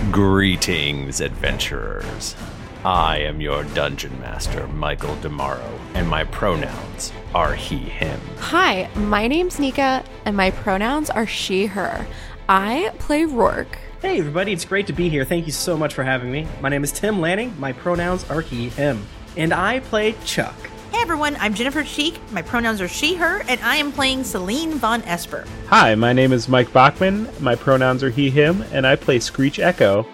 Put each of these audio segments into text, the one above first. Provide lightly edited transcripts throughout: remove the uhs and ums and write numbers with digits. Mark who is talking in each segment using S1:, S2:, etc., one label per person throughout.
S1: Greetings, adventurers. I am your dungeon master, Michael Demaro, and my pronouns are he, him.
S2: Hi, my name's Nika, and my pronouns are she, her. I play Rourke.
S3: Hey everybody, it's great to be here. Thank you so much for having me. My name is Tim Lanning, my pronouns are he, him. And I play Chuck.
S4: Hey everyone, I'm Jennifer Cheek, my pronouns are she, her, and I am playing Celine Von Esper.
S5: Hi, my name is Mike Bachman, my pronouns are he, him, and I play Screech Echo.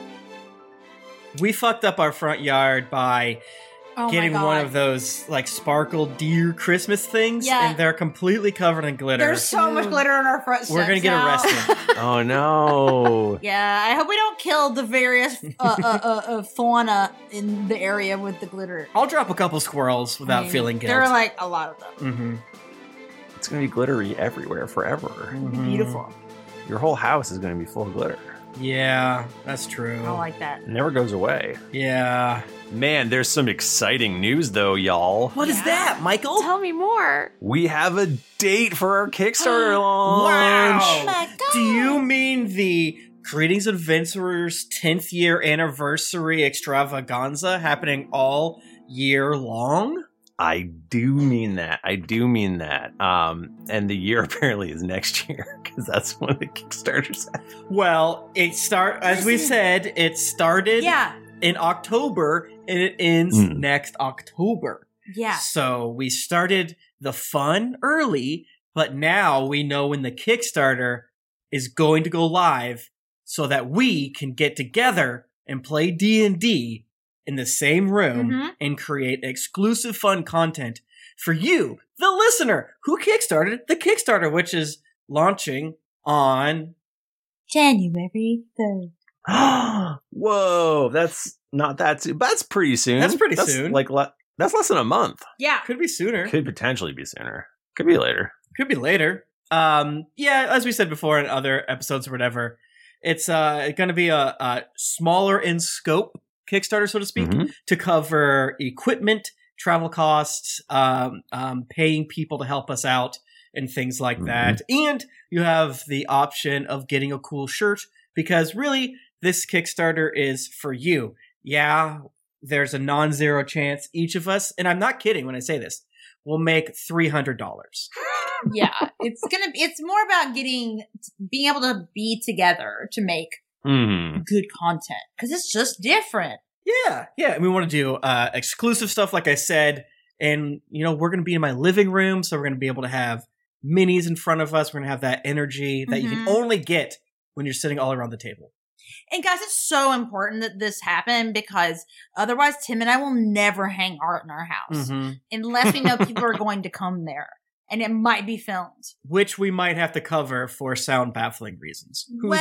S3: We fucked up our front yard by getting one of those like sparkle deer Christmas things, and they're completely covered in glitter.
S4: There's so much glitter on our front steps.
S3: We're gonna get arrested.
S1: Oh no.
S4: Yeah, I hope we don't kill the various fauna in the area with the glitter.
S3: I'll drop a couple squirrels without feeling guilt.
S4: There are like a lot of them.
S3: Mm-hmm.
S1: It's going to be glittery everywhere forever.
S3: Mm-hmm.
S4: Beautiful.
S1: Your whole house is going to be full of glitter.
S3: Yeah, that's true.
S4: I like that.
S1: It never goes away.
S3: Yeah.
S1: Man, there's some exciting news though, y'all.
S3: What is that, Michael?
S2: Tell me more.
S1: We have a date for our Kickstarter launch.
S3: Wow.
S4: Oh my God.
S3: Do you mean the Greetings Adventurers 10th year anniversary extravaganza happening all year long?
S1: I do mean that. And the year apparently is next year because that's when the Kickstarter's at.
S3: Well, as we said, it started in October and it ends next October.
S4: Yeah.
S3: So we started the fun early, but now we know when the Kickstarter is going to go live so that we can get together and play D&D in the same room and create exclusive fun content for you, the listener, who kickstarted the Kickstarter, which is launching on
S4: January 3rd.
S1: Whoa, that's not that soon. But that's pretty soon.
S3: That's pretty soon.
S1: That's less than a month.
S4: Yeah.
S3: Could be sooner.
S1: Could potentially be sooner. Could be later.
S3: Could be later. Yeah, as we said before in other episodes or whatever, it's going to be a smaller in scope Kickstarter, so to speak, to cover equipment, travel costs, paying people to help us out, and things like that. And you have the option of getting a cool shirt, because really, this Kickstarter is for you. Yeah, there's a non-zero chance each of us, and I'm not kidding when I say this, will make $300.
S4: Yeah, it's more about being able to be together to make good content, because it's just different.
S3: Yeah, and we want to do exclusive stuff, like I said, and we're going to be in my living room, so we're going to be able to have minis in front of us. We're going to have that energy that you can only get when you're sitting all around the table.
S4: And guys, it's so important that this happen, because otherwise Tim and I will never hang art in our house unless we know people are going to come there. And it might be filmed.
S3: Which we might have to cover for sound baffling reasons.
S4: But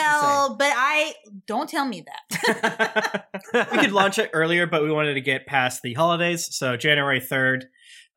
S4: don't tell me that.
S3: We could launch it earlier, but we wanted to get past the holidays. So January 3rd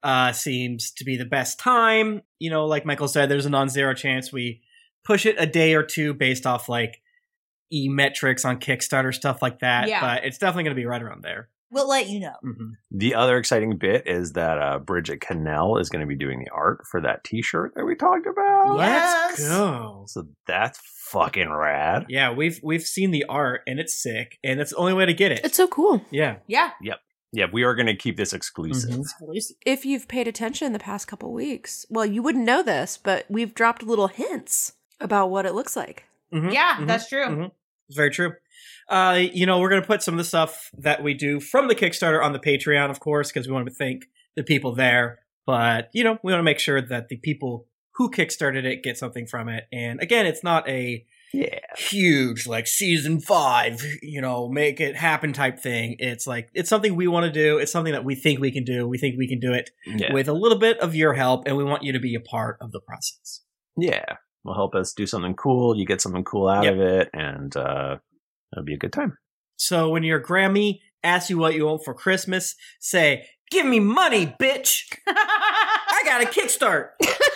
S3: seems to be the best time. Like Michael said, there's a non-zero chance we push it a day or two based off like e-metrics on Kickstarter, stuff like that. Yeah. But it's definitely going to be right around there.
S4: We'll let you know.
S1: The other exciting bit is that Bridget Cannell is going to be doing the art for that t-shirt that we talked about.
S3: Let's go.
S1: So that's fucking rad.
S3: Yeah, we've seen the art and it's sick, and that's the only way to get it.
S2: It's so cool.
S3: Yeah.
S1: Yeah, we are going to keep this exclusive.
S2: If you've paid attention the past couple weeks, well, you wouldn't know this, but we've dropped little hints about what it looks like.
S4: Yeah, that's true.
S3: It's very true. We're going to put some of the stuff that we do from the Kickstarter on the Patreon, of course, because we want to thank the people there. But, we want to make sure that the people who Kickstarted it get something from it. And again, it's not a huge, like, season 5, make it happen type thing. It's like, it's something we want to do. It's something that we think we can do. We think we can do it with a little bit of your help, and we want you to be a part of the process.
S1: Yeah. Will help us do something cool. You get something cool out of it, and it'll be a good time.
S3: So when your Grammy asks you what you want for Christmas, say, "Give me money, bitch! I got a Kickstart."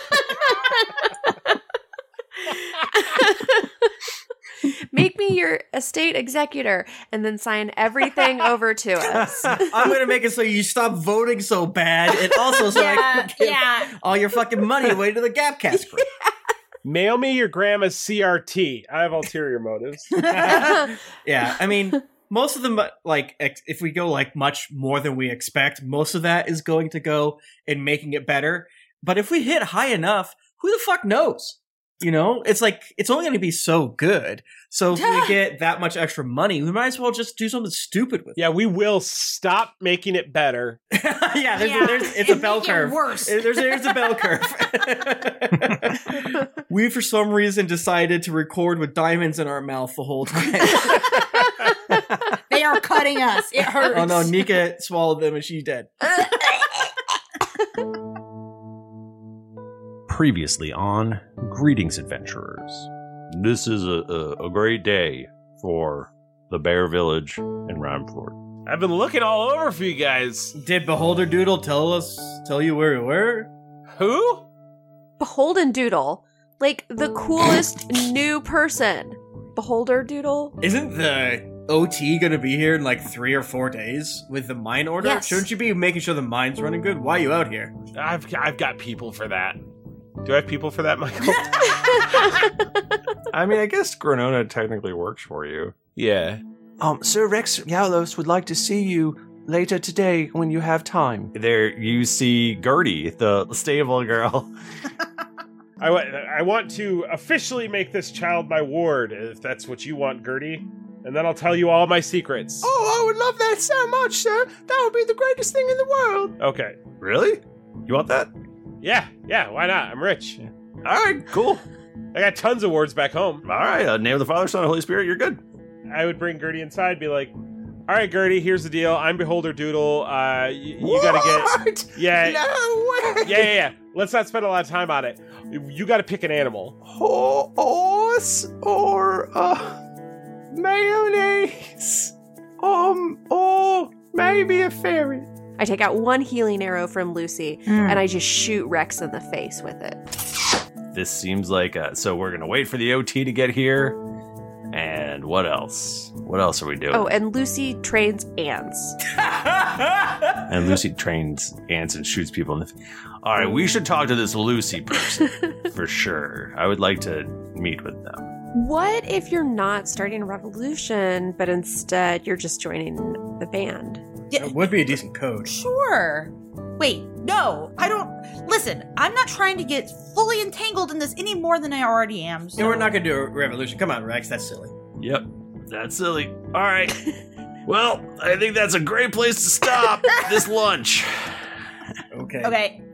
S2: Make me your estate executor and then sign everything over to us.
S3: I'm going to make it so you stop voting so bad, and also so I can give all your fucking money away to the Gapcast group.
S5: Mail me your grandma's CRT. I have ulterior motives.
S3: Yeah, I mean, most of them, like, if we go, like, much more than we expect, most of that is going to go in making it better. But if we hit high enough, who the fuck knows? You know? It's like, it's only going to be so good. So if we get that much extra money, we might as well just do something stupid with it.
S5: Yeah, we will stop making it better.
S3: It's a bell curve.
S4: Worse.
S3: There's a bell curve. We, for some reason, decided to record with diamonds in our mouth the whole time.
S4: They are cutting us. It hurts.
S3: Oh no, Nika swallowed them and she's dead.
S1: Previously on Greetings, Adventurers. This is a great day for the Bear Village in Rhymefort.
S5: I've been looking all over for you guys.
S3: Did Beholder Doodle tell you where we were?
S5: Who?
S2: Beholden Doodle. Like the coolest new person. Beholder Doodle?
S3: Isn't the OT gonna be here in like 3 or 4 days with the mine order?
S2: Yes.
S3: Shouldn't you be making sure the mine's running good? Why are you out here?
S5: I've got people for that. Do I have people for that, Michael?
S1: I mean, I guess Granona technically works for you.
S5: Yeah.
S6: Sir Rex Yalos would like to see you later today when you have time.
S1: There you see Gertie, the stable girl.
S5: I want to officially make this child my ward, if that's what you want, Gertie. And then I'll tell you all my secrets.
S6: Oh, I would love that so much, sir. That would be the greatest thing in the world.
S5: Okay.
S1: Really? You want that?
S5: Yeah, why not? I'm rich.
S1: All right, cool.
S5: I got tons of wards back home.
S1: All right, name of the Father, Son, and Holy Spirit, you're good.
S5: I would bring Gertie inside, be like, all right, Gertie, here's the deal. I'm Beholder Doodle. You gotta get... Yeah.
S6: No way!
S5: Yeah. Let's not spend a lot of time on it. You gotta pick an animal.
S6: Horse or mayonnaise. Or maybe a ferret.
S2: I take out one healing arrow from Lucy and I just shoot Rex in the face with it.
S1: This seems like so we're gonna wait for the OT to get here. And what else? What else are we doing?
S2: Oh, and Lucy trains ants.
S1: And Lucy trains ants and shoots people in the face. All right, we should talk to this Lucy person for sure. I would like to meet with them.
S2: What if you're not starting a revolution, but instead you're just joining the band?
S3: That would be a decent code.
S4: Sure. Wait, no, I don't. Listen, I'm not trying to get fully entangled in this any more than I already am. So.
S3: Yeah, we're not gonna do a revolution. Come on, Rex, that's silly.
S1: Yep, that's silly. All right. Well, I think that's a great place to stop this lunch.
S4: Okay.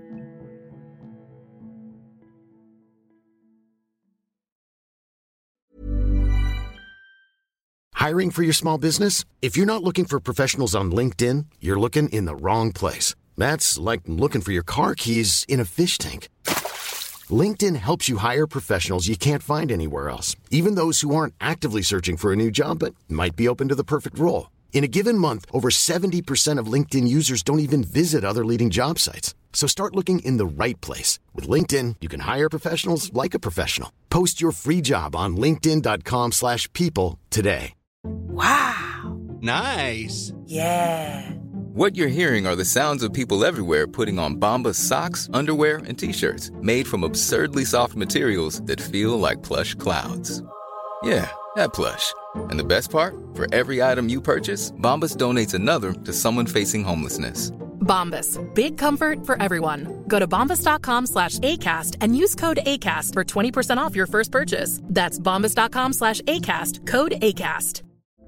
S7: Hiring for your small business? If you're not looking for professionals on LinkedIn, you're looking in the wrong place. That's like looking for your car keys in a fish tank. LinkedIn helps you hire professionals you can't find anywhere else, even those who aren't actively searching for a new job but might be open to the perfect role. In a given month, over 70% of LinkedIn users don't even visit other leading job sites. So start looking in the right place. With LinkedIn, you can hire professionals like a professional. Post your free job on linkedin.com/people today.
S8: Wow. Nice.
S9: Yeah. What you're hearing are the sounds of people everywhere putting on Bombas socks, underwear, and T-shirts made from absurdly soft materials that feel like plush clouds. Yeah, that plush. And the best part? For every item you purchase, Bombas donates another to someone facing homelessness.
S10: Bombas. Big comfort for everyone. Go to bombas.com/ACAST and use code ACAST for 20% off your first purchase. That's bombas.com/ACAST. Code ACAST.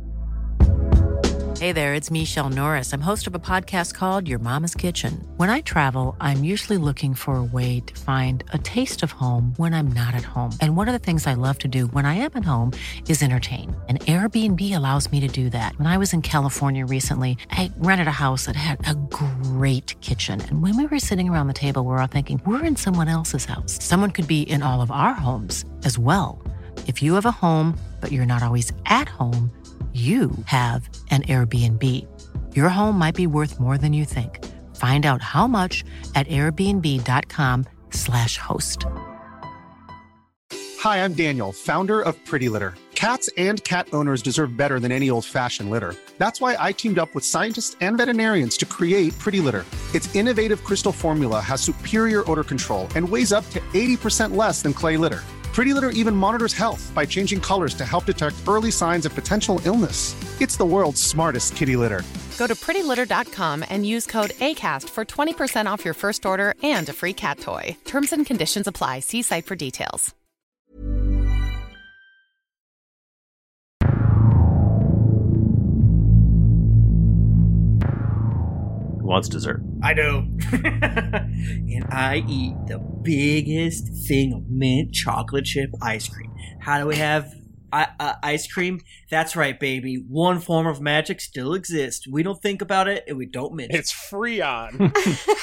S11: Hey there, it's Michelle Norris. I'm host of a podcast called Your Mama's Kitchen. When I travel, I'm usually looking for a way to find a taste of home when I'm not at home. And one of the things I love to do when I am at home is entertain. And Airbnb allows me to do that. When I was in California recently, I rented a house that had a great kitchen. And when we were sitting around the table, we're all thinking, we're in someone else's house. Someone could be in all of our homes as well. If you have a home, but you're not always at home, you have an Airbnb. Your home might be worth more than you think. Find out how much at airbnb.com/host.
S12: Hi, I'm Daniel, founder of Pretty Litter. Cats and cat owners deserve better than any old-fashioned litter. That's why I teamed up with scientists and veterinarians to create Pretty Litter. Its innovative crystal formula has superior odor control and weighs up to 80% less than clay litter. Pretty Litter even monitors health by changing colors to help detect early signs of potential illness. It's the world's smartest kitty litter.
S10: Go to prettylitter.com and use code ACAST for 20% off your first order and a free cat toy. Terms and conditions apply. See site for details.
S1: Who wants dessert?
S3: I do. And I eat the biggest thing of mint chocolate chip ice cream. How do we have ice cream? That's right, baby. One form of magic still exists. We don't think about it, and we don't mention it.
S5: It's Freon.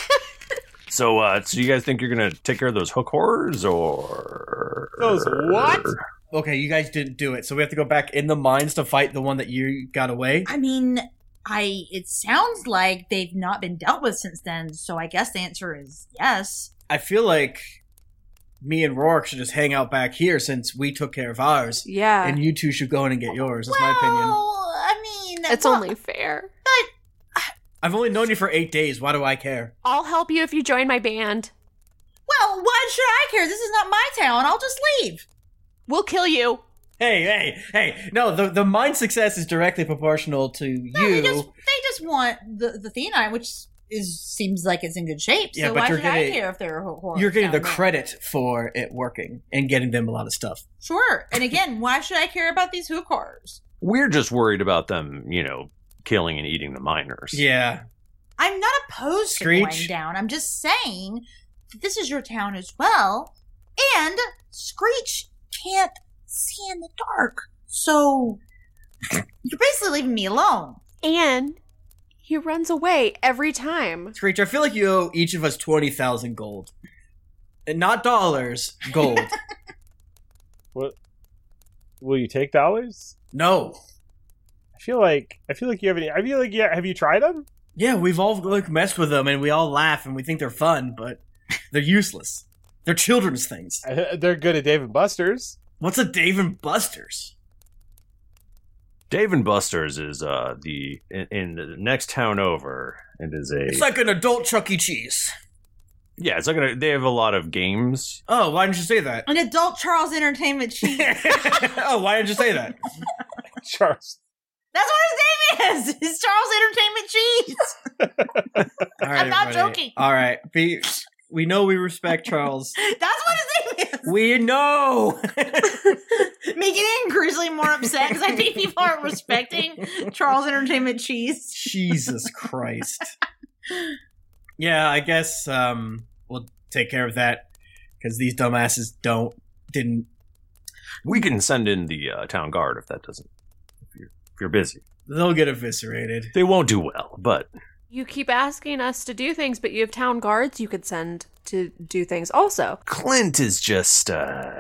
S1: So you guys think you're gonna take care of those hook horrors, or
S5: those what?
S3: Okay, you guys didn't do it, so we have to go back in the mines to fight the one that you got away.
S4: I mean, it sounds like they've not been dealt with since then, so I guess the answer is yes.
S3: I feel like me and Rourke should just hang out back here since we took care of ours.
S2: Yeah.
S3: And you two should go in and get yours. That's my opinion.
S4: I mean,
S2: It's only fair.
S3: I've only known you for 8 days. Why do I care?
S2: I'll help you if you join my band.
S4: Well, why should I care? This is not my town. I'll just leave.
S2: We'll kill you.
S3: Hey. No, the mine success is directly proportional to you.
S4: They just want the theanine, which seems like it's in good shape.
S3: Yeah,
S4: so
S3: but
S4: why
S3: you're
S4: should I
S3: getting-
S4: care if they're horrible?
S3: You're getting the credit for it working and getting them a lot of stuff.
S4: Sure. And again, why should I care about these hook horrors?
S1: We're just worried about them, killing and eating the miners.
S3: Yeah.
S4: I'm not opposed
S3: Screech.
S4: to going down. I'm just saying that this is your town as well. And Screech can't see in the dark. So you're basically leaving me alone.
S2: And he runs away every time.
S3: Screech, I feel like you owe each of us 20,000 gold. And not dollars, gold.
S5: What? Will you take dollars?
S3: No.
S5: I feel like you have any. I feel like have you tried them?
S3: Yeah, we've all messed with them and we all laugh and we think they're fun, but they're useless. They're children's things.
S5: They're good at Dave and Buster's.
S3: What's a Dave and Buster's?
S1: Dave and Buster's is in the next town over. It is
S3: It's like an adult Chuck E. Cheese.
S1: Yeah, it's like they have a lot of games.
S3: Oh, why didn't you say that?
S4: An adult Charles Entertainment Cheese.
S3: Oh, why didn't you say that?
S5: Charles.
S4: That's what his name is. It's Charles Entertainment Cheese.
S3: All right,
S4: I'm not
S3: everybody.
S4: joking.
S3: All right. We know we respect Charles.
S4: That's what his name is.
S3: We know.
S4: Making it increasingly more upset because I think people aren't respecting Charles Entertainment Cheese.
S3: Jesus Christ. Yeah, I guess we'll take care of that because these dumbasses didn't.
S1: We can send in the town guard if that doesn't. If you're busy,
S3: They'll get eviscerated.
S1: they won't do well. But
S2: You keep asking us to do things, but you have town guards you could send to do things also.
S1: Clint is just,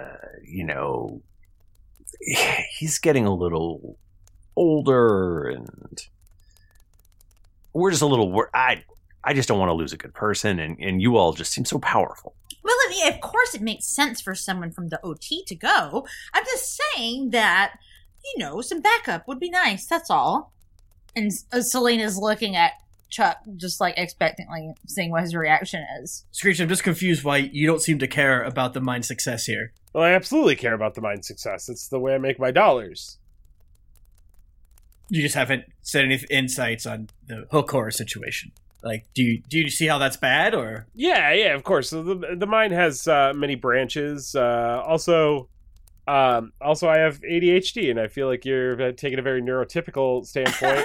S1: he's getting a little older, and we're just a little. I just don't want to lose a good person, and you all just seem so powerful.
S4: Well, I mean, of course it makes sense for someone from the OT to go. I'm just saying that, some backup would be nice. That's all. And Selena's looking at Chuck just expectantly, seeing what his reaction is.
S3: Screech, I'm just confused why you don't seem to care about the mine success here.
S5: Well, I absolutely care about the mine success. It's the way I make my dollars.
S3: You just haven't said any insights on the hook horror situation. Do you see how that's bad, or?
S5: Yeah, of course. So the mine has many branches. Also, I have ADHD, and I feel like you're taking a very neurotypical standpoint.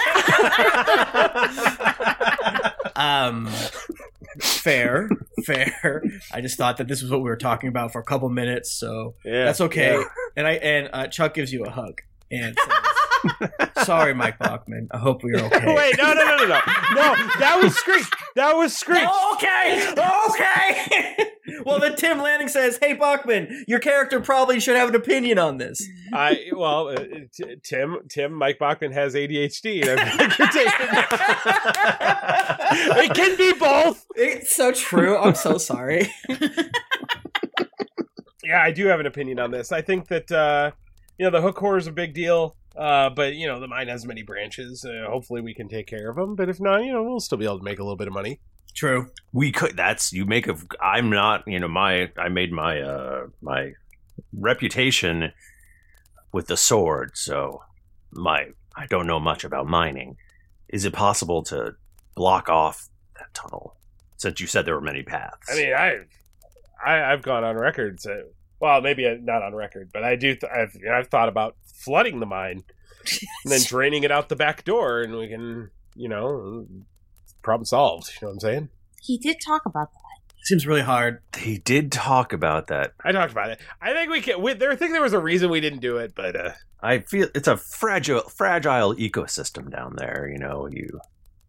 S3: Fair. I just thought that this was what we were talking about for a couple minutes, so
S5: Yeah,
S3: that's okay.
S5: yeah.
S3: And Chuck gives you a hug and says, "Sorry, Mike Bachman. I hope we're okay."
S5: Wait, no. No, that was Screech.
S3: Okay. Well, then Tim Lanning says, "Hey, Bachman, your character probably should have an opinion on this."
S5: Tim, Mike Bachman has ADHD, and I feel like you're taking it can be both.
S3: It's so true. I'm so sorry.
S5: Yeah, I do have an opinion on this. I think that the hook horror is a big deal, but the mine has many branches. Hopefully, we can take care of them. But if not, we'll still be able to make a little bit of money.
S3: True.
S1: We could. I'm not. I made my reputation with the sword, so I don't know much about mining. Is it possible to block off that tunnel? Since you said there were many paths.
S5: I mean, I've gone on record. Well, maybe not on record, but I do. I've thought about flooding the mine and then draining it out the back door, and we can, problem solved. You know what I'm saying?
S4: He did talk about that.
S3: Seems really hard.
S1: He did talk about that.
S5: I talked about it. I think we can. I think there was a reason we didn't do it, but
S1: I feel it's a fragile ecosystem down there. You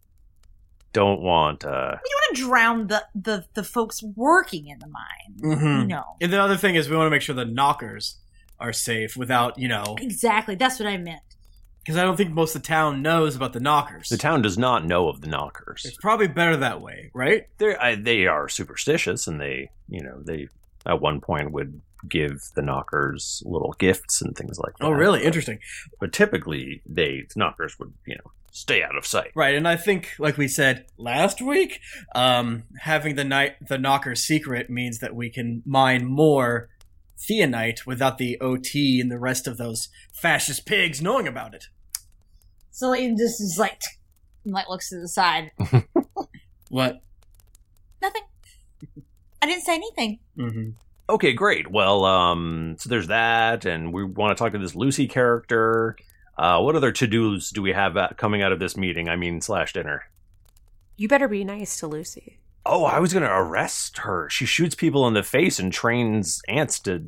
S1: don't want.
S4: We don't want to drown the folks working in the mine.
S3: Mm-hmm.
S4: No.
S3: And the other thing is we want to make sure the knockers are safe without,
S4: Exactly. That's what I meant.
S3: Because I don't think most of the town knows about the knockers.
S1: The town does not know of the knockers.
S3: It's probably better that way, right?
S1: They are superstitious, and they at one point would give the knockers little gifts and things like that.
S3: Oh, really? Interesting.
S1: But typically, the knockers would, stay out of sight.
S3: Right, and I think, like we said last week, having the knocker secret means that we can mine more theonite without the OT and the rest of those fascist pigs knowing about it.
S4: So this is like looks to the side.
S3: What?
S4: Nothing. I didn't say anything.
S3: Mm-hmm.
S1: Okay, great. Well, so there's that, and we want to talk to this Lucy character. What other to-dos do we have coming out of this meeting? / dinner.
S2: You better be nice to Lucy.
S1: Oh, I was going to arrest her. She shoots people in the face and trains ants to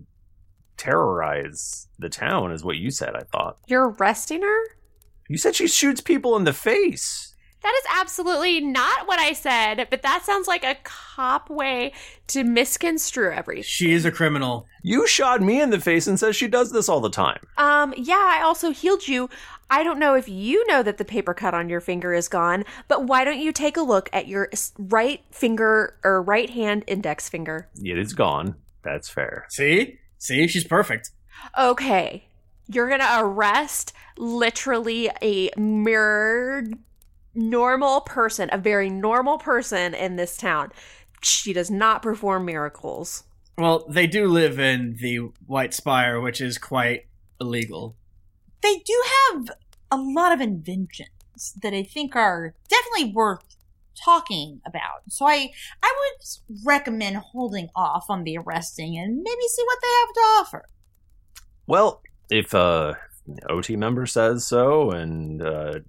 S1: terrorize the town, is what you said, I thought.
S2: You're arresting her?
S1: You said she shoots people in the face.
S2: That is absolutely not what I said, but that sounds like a cop way to misconstrue everything.
S3: She is a criminal.
S1: You shot me in the face and says she does this all the time.
S2: Yeah, I also healed you. I don't know if you know that the paper cut on your finger is gone, but why don't you take a look at your right finger or right hand index finger?
S1: It is gone. That's fair.
S3: See? She's perfect.
S2: Okay. You're going to arrest literally a mirrored normal person, a very normal person in this town. She does not perform miracles.
S3: Well, they do live in the White Spire, which is quite illegal.
S4: They do have a lot of inventions that I think are definitely worth talking about. So I would recommend holding off on the arresting and maybe see what they have to offer.
S1: Well, if OT member says so and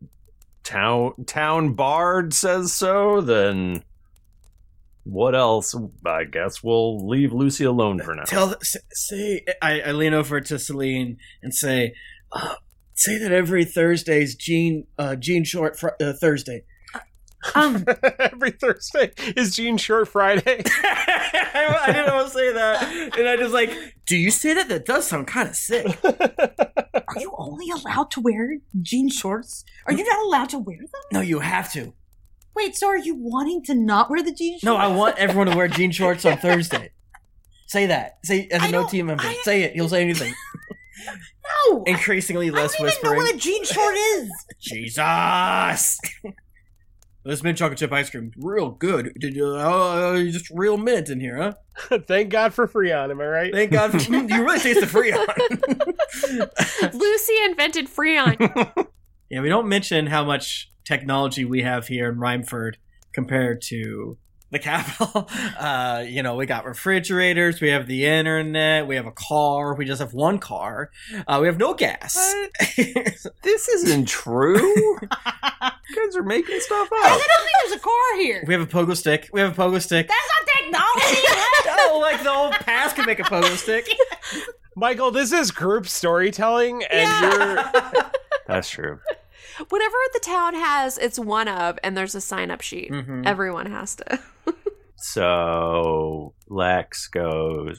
S1: town bard says so, then what else? I guess we'll leave Lucy alone for now.
S3: I lean over to Celine and say that every Thursday's Gene Short Thursday.
S5: Every Thursday is Gene Short Friday.
S3: I didn't want to say that, and I just do you say that? That does sound kind of sick.
S4: Are you only allowed to wear jean shorts? Are you not allowed to wear them?
S3: No, you have to.
S4: Wait, so are you wanting to not wear the jean shorts?
S3: No, I want everyone to wear jean shorts on Thursday. Say that. Say as a OT member. Say it. He'll say anything.
S4: No.
S3: Increasingly less whispering.
S4: I don't even know what a jean short is.
S3: Jesus. This mint chocolate chip ice cream, real good. Just real mint in here, huh?
S5: Thank God for Freon, am I right?
S3: Thank God for you really taste the Freon.
S2: Lucy invented Freon.
S3: Yeah, we don't mention how much technology we have here in Rhymeford compared to the capital. We got refrigerators, we have the internet, we have a car, we just have one car. We have no gas.
S1: This isn't true. You guys are making stuff up.
S4: I don't think there's a car here.
S3: We have a pogo stick.
S4: That's not technology.
S3: Oh, like the old past can make a pogo stick.
S5: Michael, this is group storytelling, and you're...
S1: That's true.
S2: Whatever the town has, it's one of, and there's a sign-up sheet. Mm-hmm. Everyone has to.
S1: So Rex goes,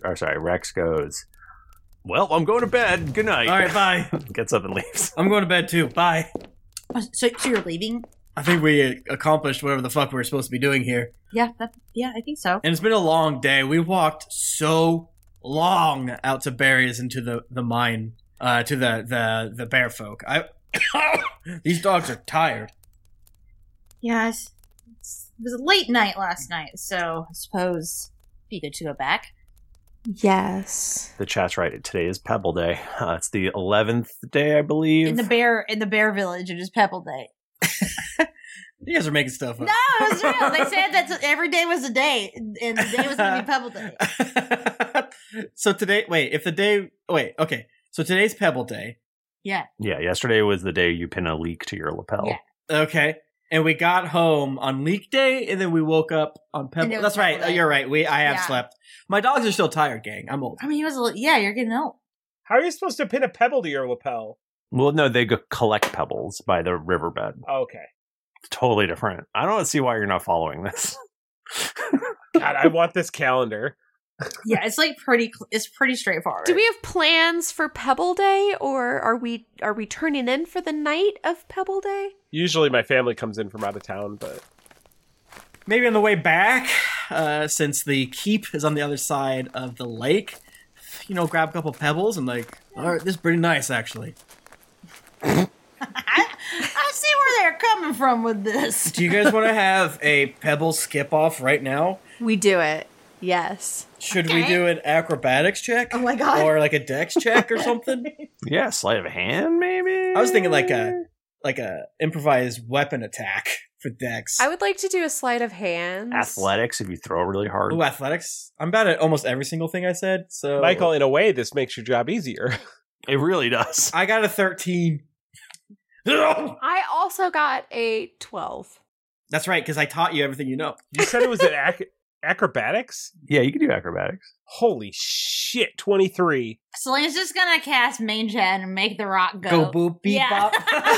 S1: well, I'm going to bed. Good night.
S3: All right, bye.
S1: Gets up and leaves.
S3: I'm going to bed too. Bye.
S4: So you're leaving?
S3: I think we accomplished whatever the fuck we were supposed to be doing here.
S4: Yeah, I think so.
S3: And it's been a long day. We walked so long out to Barry's into the mine, to the bear folk. These dogs are tired.
S4: Yeah, it was a late night last night, so I suppose it'd be good to go back.
S2: Yes.
S1: The chat's right. Today is Pebble Day. It's the 11th day, I believe.
S4: In the bear village, it is Pebble Day.
S3: You guys are making stuff up.
S4: No, it was real. They said that every day was a day, and the day was going to be Pebble Day.
S3: So today, okay. So today's Pebble Day.
S4: Yeah.
S1: Yeah, yesterday was the day you pin a leek to your lapel.
S4: Yeah.
S3: Okay. And we got home on Leak Day, and then we woke up on Pebble. That's right.
S4: Pebble Day.
S3: You're right. I have slept. My dogs are still tired, gang. I'm old.
S4: I mean, you're getting old.
S5: How are you supposed to pin a pebble to your lapel?
S1: Well, no, they go collect pebbles by the riverbed.
S5: Okay.
S1: It's totally different. I don't see why you're not following this.
S5: God, I want this calendar.
S4: Yeah, it's like pretty straightforward.
S2: Do we have plans for Pebble Day, or are we turning in for the night of Pebble Day?
S5: Usually my family comes in from out of town, but
S3: maybe on the way back, since the keep is on the other side of the lake, grab a couple pebbles and all right, this is pretty nice, actually.
S4: I see where they're coming from with this.
S3: Do you guys want to have a pebble skip off right now?
S2: We do it. Yes.
S3: Should we do an acrobatics check?
S4: Oh my god.
S3: Or like a dex check or something?
S1: Yeah, sleight of hand, maybe?
S3: I was thinking like a improvised weapon attack for dex.
S2: I would like to do a sleight of hand.
S1: Athletics, if you throw really hard.
S3: Ooh, athletics? I'm bad at almost every single thing I said, so...
S5: Michael, in a way, this makes your job easier.
S1: It really does.
S3: I got a 13.
S2: I also got a 12.
S3: That's right, because I taught you everything you know.
S5: You said it was an acrobatics?
S1: Yeah, you can do acrobatics.
S5: Holy shit, 23.
S4: Celine's just gonna cast Mage Hand and make the rock
S3: Go boop beep bop.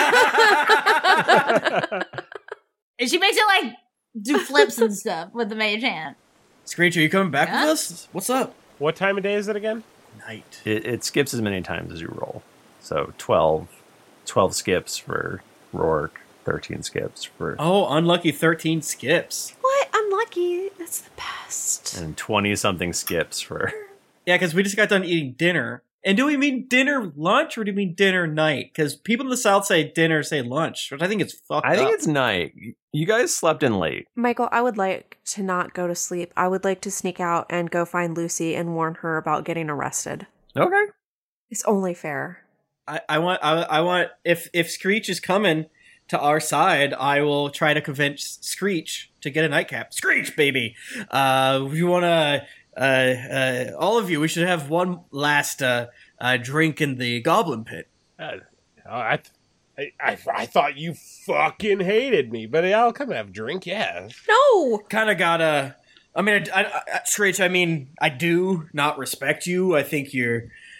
S4: And she makes it do flips and stuff with the Mage Hand.
S3: Screech, are you coming back with us? What's up?
S5: What time of day is it again?
S3: Night.
S1: It skips as many times as you roll. So 12 skips for Rourke, 13 skips for...
S3: Oh, unlucky 13 skips.
S2: What? Unlucky? That's the best.
S1: And 20-something skips for...
S3: Yeah, because we just got done eating dinner. And do we mean dinner lunch or do we mean dinner night? Because people in the South say dinner, say lunch, which I think is fucked up.
S1: I think it's night. You guys slept in late.
S2: Michael, I would like to not go to sleep. I would like to sneak out and go find Lucy and warn her about getting arrested.
S1: Okay.
S2: It's only fair.
S3: I want if Screech is coming to our side, I will try to convince Screech to get a nightcap. Screech, baby! You want to... all of you, we should have one last drink in the Goblin Pit.
S5: I thought you fucking hated me, but I'll come and have a drink, yeah.
S2: No!
S3: Kind of gotta... I mean, Screech, I do not respect you. I think your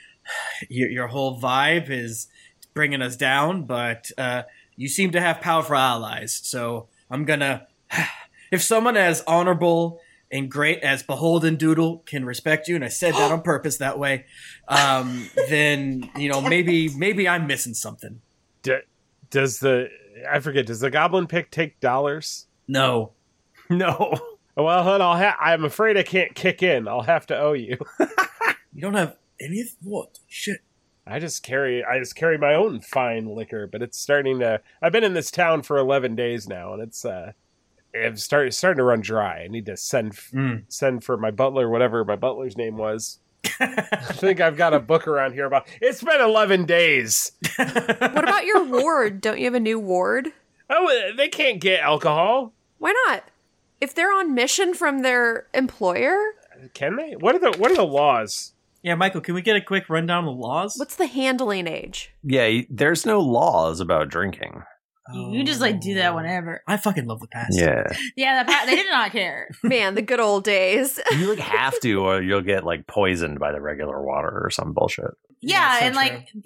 S3: whole vibe is bringing us down, but you seem to have powerful allies, so I'm gonna... If someone as honorable and great as Beholden Doodle can respect you, and I said that on purpose that way, then, maybe I'm missing something.
S5: Does the Goblin Pick take dollars?
S3: No.
S5: Well, hun, I'm afraid I can't kick in. I'll have to owe you.
S3: You don't have any of what? Shit.
S5: I just carry my own fine liquor, but it's starting to... I've been in this town for 11 days now, and it's starting to run dry. I need to send for my butler, whatever my butler's name was. I think I've got a book around here about... It's been 11 days.
S2: What about your ward? Don't you have a new ward?
S5: Oh, they can't get alcohol.
S2: Why not? If they're on mission from their employer?
S5: Can they? What are the laws?
S3: Yeah, Michael, can we get a quick rundown of the laws?
S2: What's the handling age?
S1: Yeah, there's no laws about drinking.
S4: You just do that whenever.
S3: I fucking love the past.
S1: Yeah.
S4: Yeah, they did not care.
S2: Man, the good old days.
S1: You have to, or you'll get poisoned by the regular water or some bullshit.
S4: Yeah, and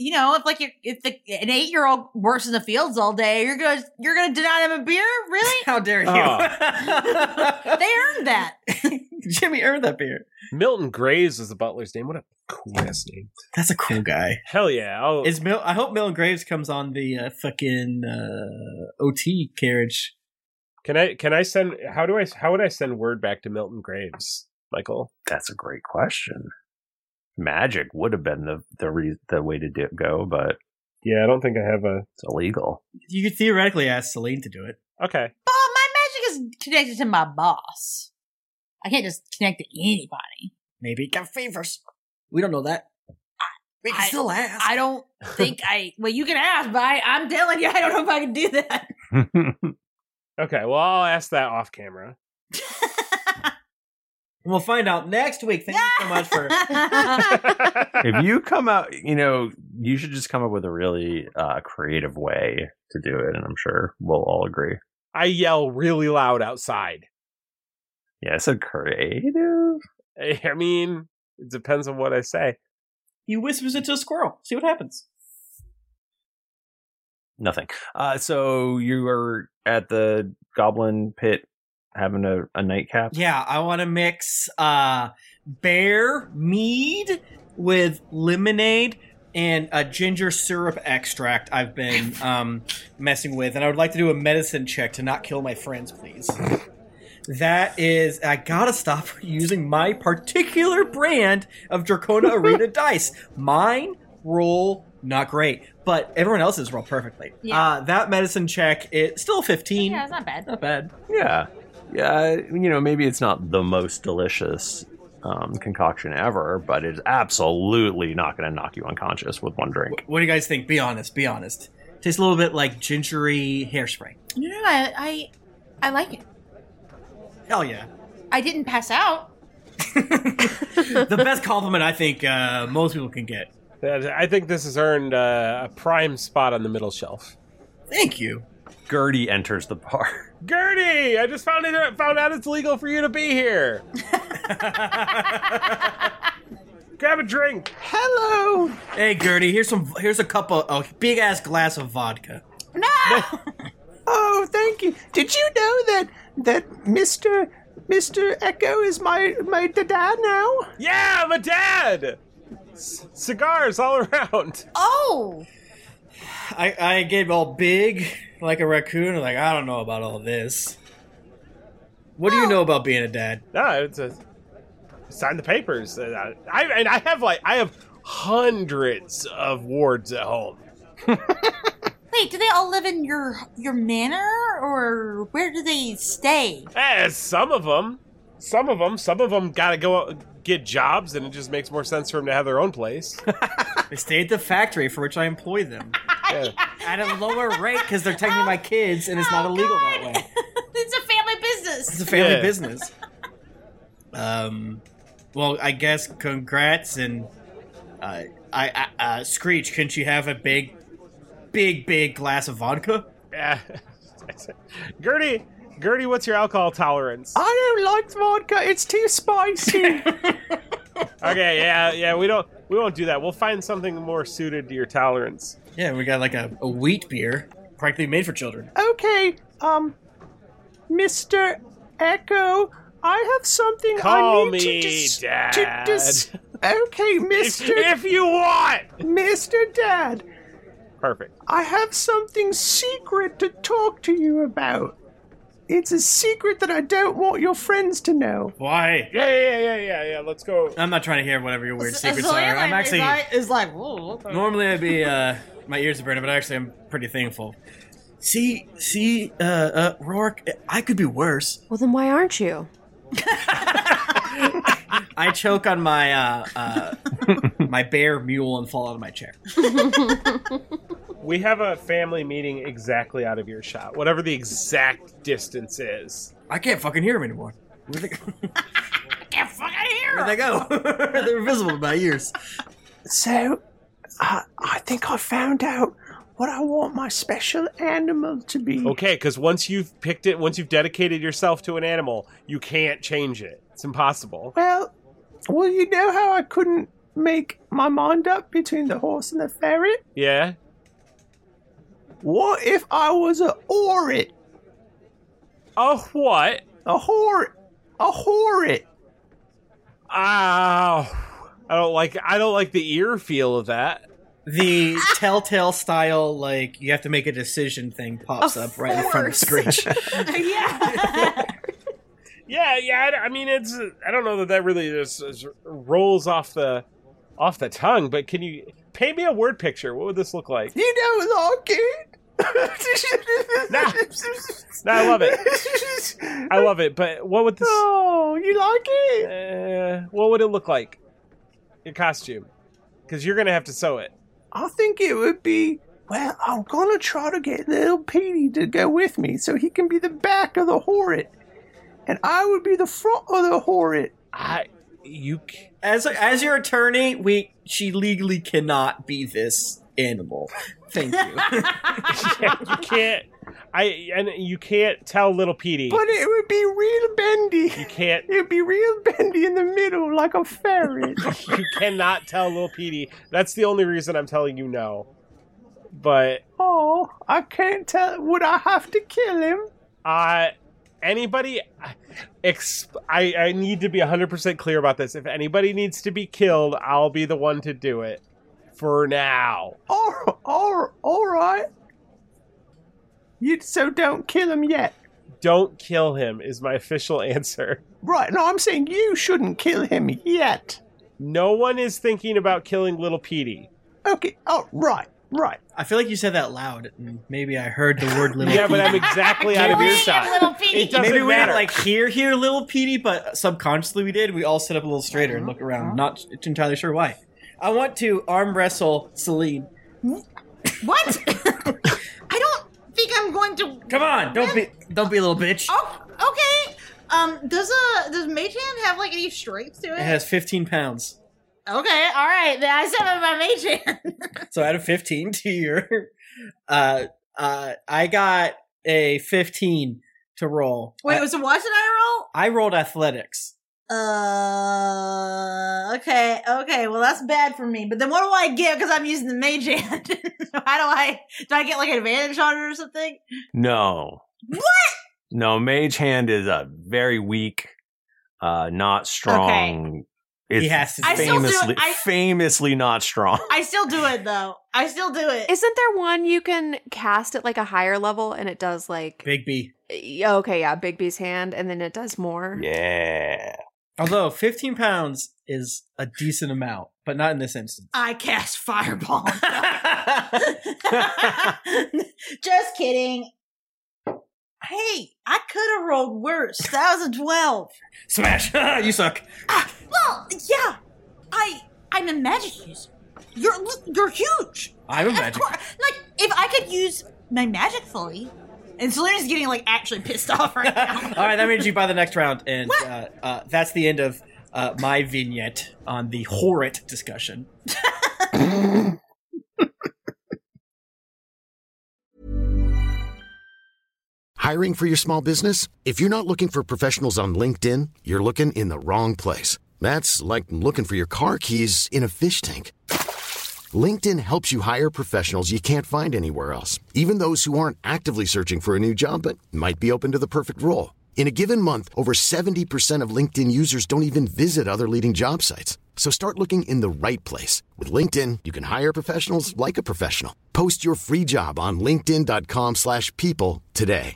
S4: if an 8-year-old works in the fields all day, you're gonna deny them a beer? Really?
S3: How dare you?
S5: Oh.
S4: They earned that.
S3: Jimmy earned that beer.
S5: Milton Graves is the butler's name. What a cool ass name.
S3: That's a cool guy.
S5: Hell yeah.
S3: I hope Milton Graves comes on the fucking OT carriage.
S5: Can I send? How would I send word back to Milton Graves, Michael?
S1: That's a great question. Magic would have been the way to go, but
S5: yeah, I don't think I have
S1: it's illegal.
S3: You could theoretically ask Celine to do it.
S5: Okay.
S4: Oh, my magic is connected to my boss. I can't just connect to anybody.
S3: Maybe it got fevers. We don't know that. We can still ask.
S4: I don't think well, you can ask, but I'm telling you, I don't know if I can do that.
S5: Okay, well, I'll ask that off camera.
S3: We'll find out next week. Thank you so much for...
S1: If you come out, you should just come up with a really creative way to do it, and I'm sure we'll all agree.
S5: I yell really loud outside.
S1: Yeah, I said creative.
S5: I mean, it depends on what I say.
S3: He whispers it to a squirrel. See what happens.
S1: Nothing. So you are at the Goblin Pit having a nightcap?
S3: Yeah, I want to mix bear mead with lemonade and a ginger syrup extract I've been messing with. And I would like to do a medicine check to not kill my friends, please. That is, I gotta stop using my particular brand of Dracona Arena dice. Mine roll not great, but everyone else's roll perfectly.
S4: Yeah.
S3: That medicine check, it's still 15.
S4: Yeah, it's not bad.
S3: Not bad.
S1: Yeah. Maybe it's not the most delicious concoction ever, but it's absolutely not going to knock you unconscious with one drink.
S3: What do you guys think? Be honest. Tastes a little bit like gingery hairspray.
S4: No, I like it.
S3: Hell yeah.
S4: I didn't pass out.
S3: The best compliment I think most people can get.
S5: I think this has earned a prime spot on the middle shelf.
S3: Thank you.
S1: Gertie enters the bar.
S5: Gertie, I just found out it's legal for you to be here. Grab a drink.
S6: Hello.
S3: Hey Gertie, here's a big ass glass of vodka.
S4: No.
S6: Oh, thank you. Did you know that Mr. Echo is my dad now?
S5: Yeah, I'm a dad. Cigars all around.
S4: Oh.
S3: I get all big like a raccoon. I'm like, I don't know about all this. What do you know about being a dad?
S5: No, sign the papers. I have hundreds of wards at home.
S4: Wait, do they all live in your manor, or where do they stay?
S5: Some of them got to go get jobs, and it just makes more sense for them to have their own place.
S3: They stay at the factory for which I employ them.
S5: Yeah.
S3: At a lower rate because they're technically my kids, and it's not illegal that way.
S4: It's a family business.
S3: It's a family business. Well, I guess congrats, and Screech, can she have a big glass of vodka?
S5: Yeah. Gertie, what's your alcohol tolerance?
S6: I don't like vodka. It's too spicy.
S5: Okay, yeah, we won't do that. We'll find something more suited to your tolerance.
S3: Yeah, we got like a wheat beer, practically made for children.
S6: Okay, Mr. Echo, I have something
S5: Call
S6: I need
S5: me Dad.
S6: Okay, Mr.
S5: If you want.
S6: Mr. Dad.
S5: Perfect.
S6: I have something secret to talk to you about. It's a secret that I don't want your friends to know.
S3: Why?
S5: Yeah. Let's go.
S3: I'm not trying to hear whatever your weird secrets
S4: so
S3: are.
S4: like,
S3: I'm actually.
S4: it's like, whoa. Okay.
S3: Normally I'd be my ears are burning, but actually I'm pretty thankful. See, Rourke, I could be worse.
S2: Well, then why aren't you?
S3: I choke on my my bear mule and fall out of my chair.
S5: We have a family meeting exactly out of earshot, whatever the exact distance is.
S3: I can't fucking hear them anymore. Where'd they go?
S4: I can't fucking hear
S3: Where'd they go? They're invisible to my ears.
S6: So, I think I found out what I want my special animal to be.
S5: Okay, because once you've picked it, once you've dedicated yourself to an animal, you can't change it. It's impossible.
S6: Well, you know how I couldn't make my mind up between the horse and the ferret?
S5: Yeah?
S6: What if I was a horret?
S5: A what?
S6: A horret. A horret.
S5: Oh, I don't like the ear feel of that.
S3: The Telltale style, like, you have to make a decision thing pops up right in front of Screech.
S4: Yeah.
S5: Yeah. I mean, I don't know that really just rolls off the tongue. But can you paint me a word picture? What would this look like?
S6: You don't like it?
S5: Nah. No, I love it. I love it. But what would this?
S6: Oh, you like it?
S5: What would it look like? Your costume, because you're gonna have to sew it.
S6: I think it would be. Well, I'm gonna try to get little Petey to go with me so he can be the back of the hornet, and I would be the front of the hornet.
S3: As your attorney, she legally cannot be this animal. Thank you.
S5: You can't. You can't tell little Petey.
S6: But it would be real bendy.
S5: You can't.
S6: It would be real bendy in the middle, like a ferret.
S5: You cannot tell little Petey. That's the only reason I'm telling you no. But
S6: I can't tell. Would I have to kill him?
S5: Anybody? I need to be 100% clear about this. If anybody needs to be killed, I'll be the one to do it. For now.
S6: All right. So don't kill him yet.
S5: Don't kill him is my official answer.
S6: Right. No, I'm saying you shouldn't kill him yet.
S5: No one is thinking about killing little Petey.
S6: Okay. Oh, right.
S3: I feel like you said that loud, and maybe I heard the word little
S5: Yeah,
S3: Petey.
S5: but I'm exactly out of earshot.
S4: Little Petey.
S5: It doesn't
S3: Maybe we
S5: matter.
S3: didn't hear little Petey, but subconsciously we did. We all sit up a little straighter and look around. Not entirely sure why. I want to arm wrestle Celine.
S4: What? I don't think I'm going to.
S3: Come on, don't be a little bitch.
S4: Oh, okay. Does Mage Hand have any strength to it?
S3: It has 15 pounds.
S4: Okay, all right. Then I said my Mage Hand.
S3: So out of 15 to your, I got a 15 to roll.
S4: Wait, so what did I
S3: I rolled athletics.
S4: roll? Okay. Well, that's bad for me. But then what do I get because I'm using the Mage Hand? Do I get an advantage on it or something?
S1: No.
S4: What?
S1: No, Mage Hand is a very weak, not strong. It's
S3: He has to.
S1: famously not strong.
S4: I still do it though. I still do it.
S2: Isn't there one you can cast at a higher level and it does
S3: Big B.
S2: Okay, yeah, Big B's hand, and then it does more.
S1: Yeah.
S3: Although 15 pounds is a decent amount, but not in this instance.
S4: I cast Fireball. Just kidding. Hey, I could have rolled worse. That was a 12.
S3: Smash! You suck.
S4: Well, yeah. I'm a magic user. You're huge.
S3: I'm a magic.
S4: If I could use my magic fully, and Selena's getting actually pissed off right now.
S3: All right, that means you buy the next round, and that's the end of my vignette on the hornet discussion.
S7: Hiring for your small business? If you're not looking for professionals on LinkedIn, you're looking in the wrong place. That's like looking for your car keys in a fish tank. LinkedIn helps you hire professionals you can't find anywhere else, even those who aren't actively searching for a new job but might be open to the perfect role. In a given month, over 70% of LinkedIn users don't even visit other leading job sites. So start looking in the right place. With LinkedIn, you can hire professionals like a professional. Post your free job on linkedin.com/people today.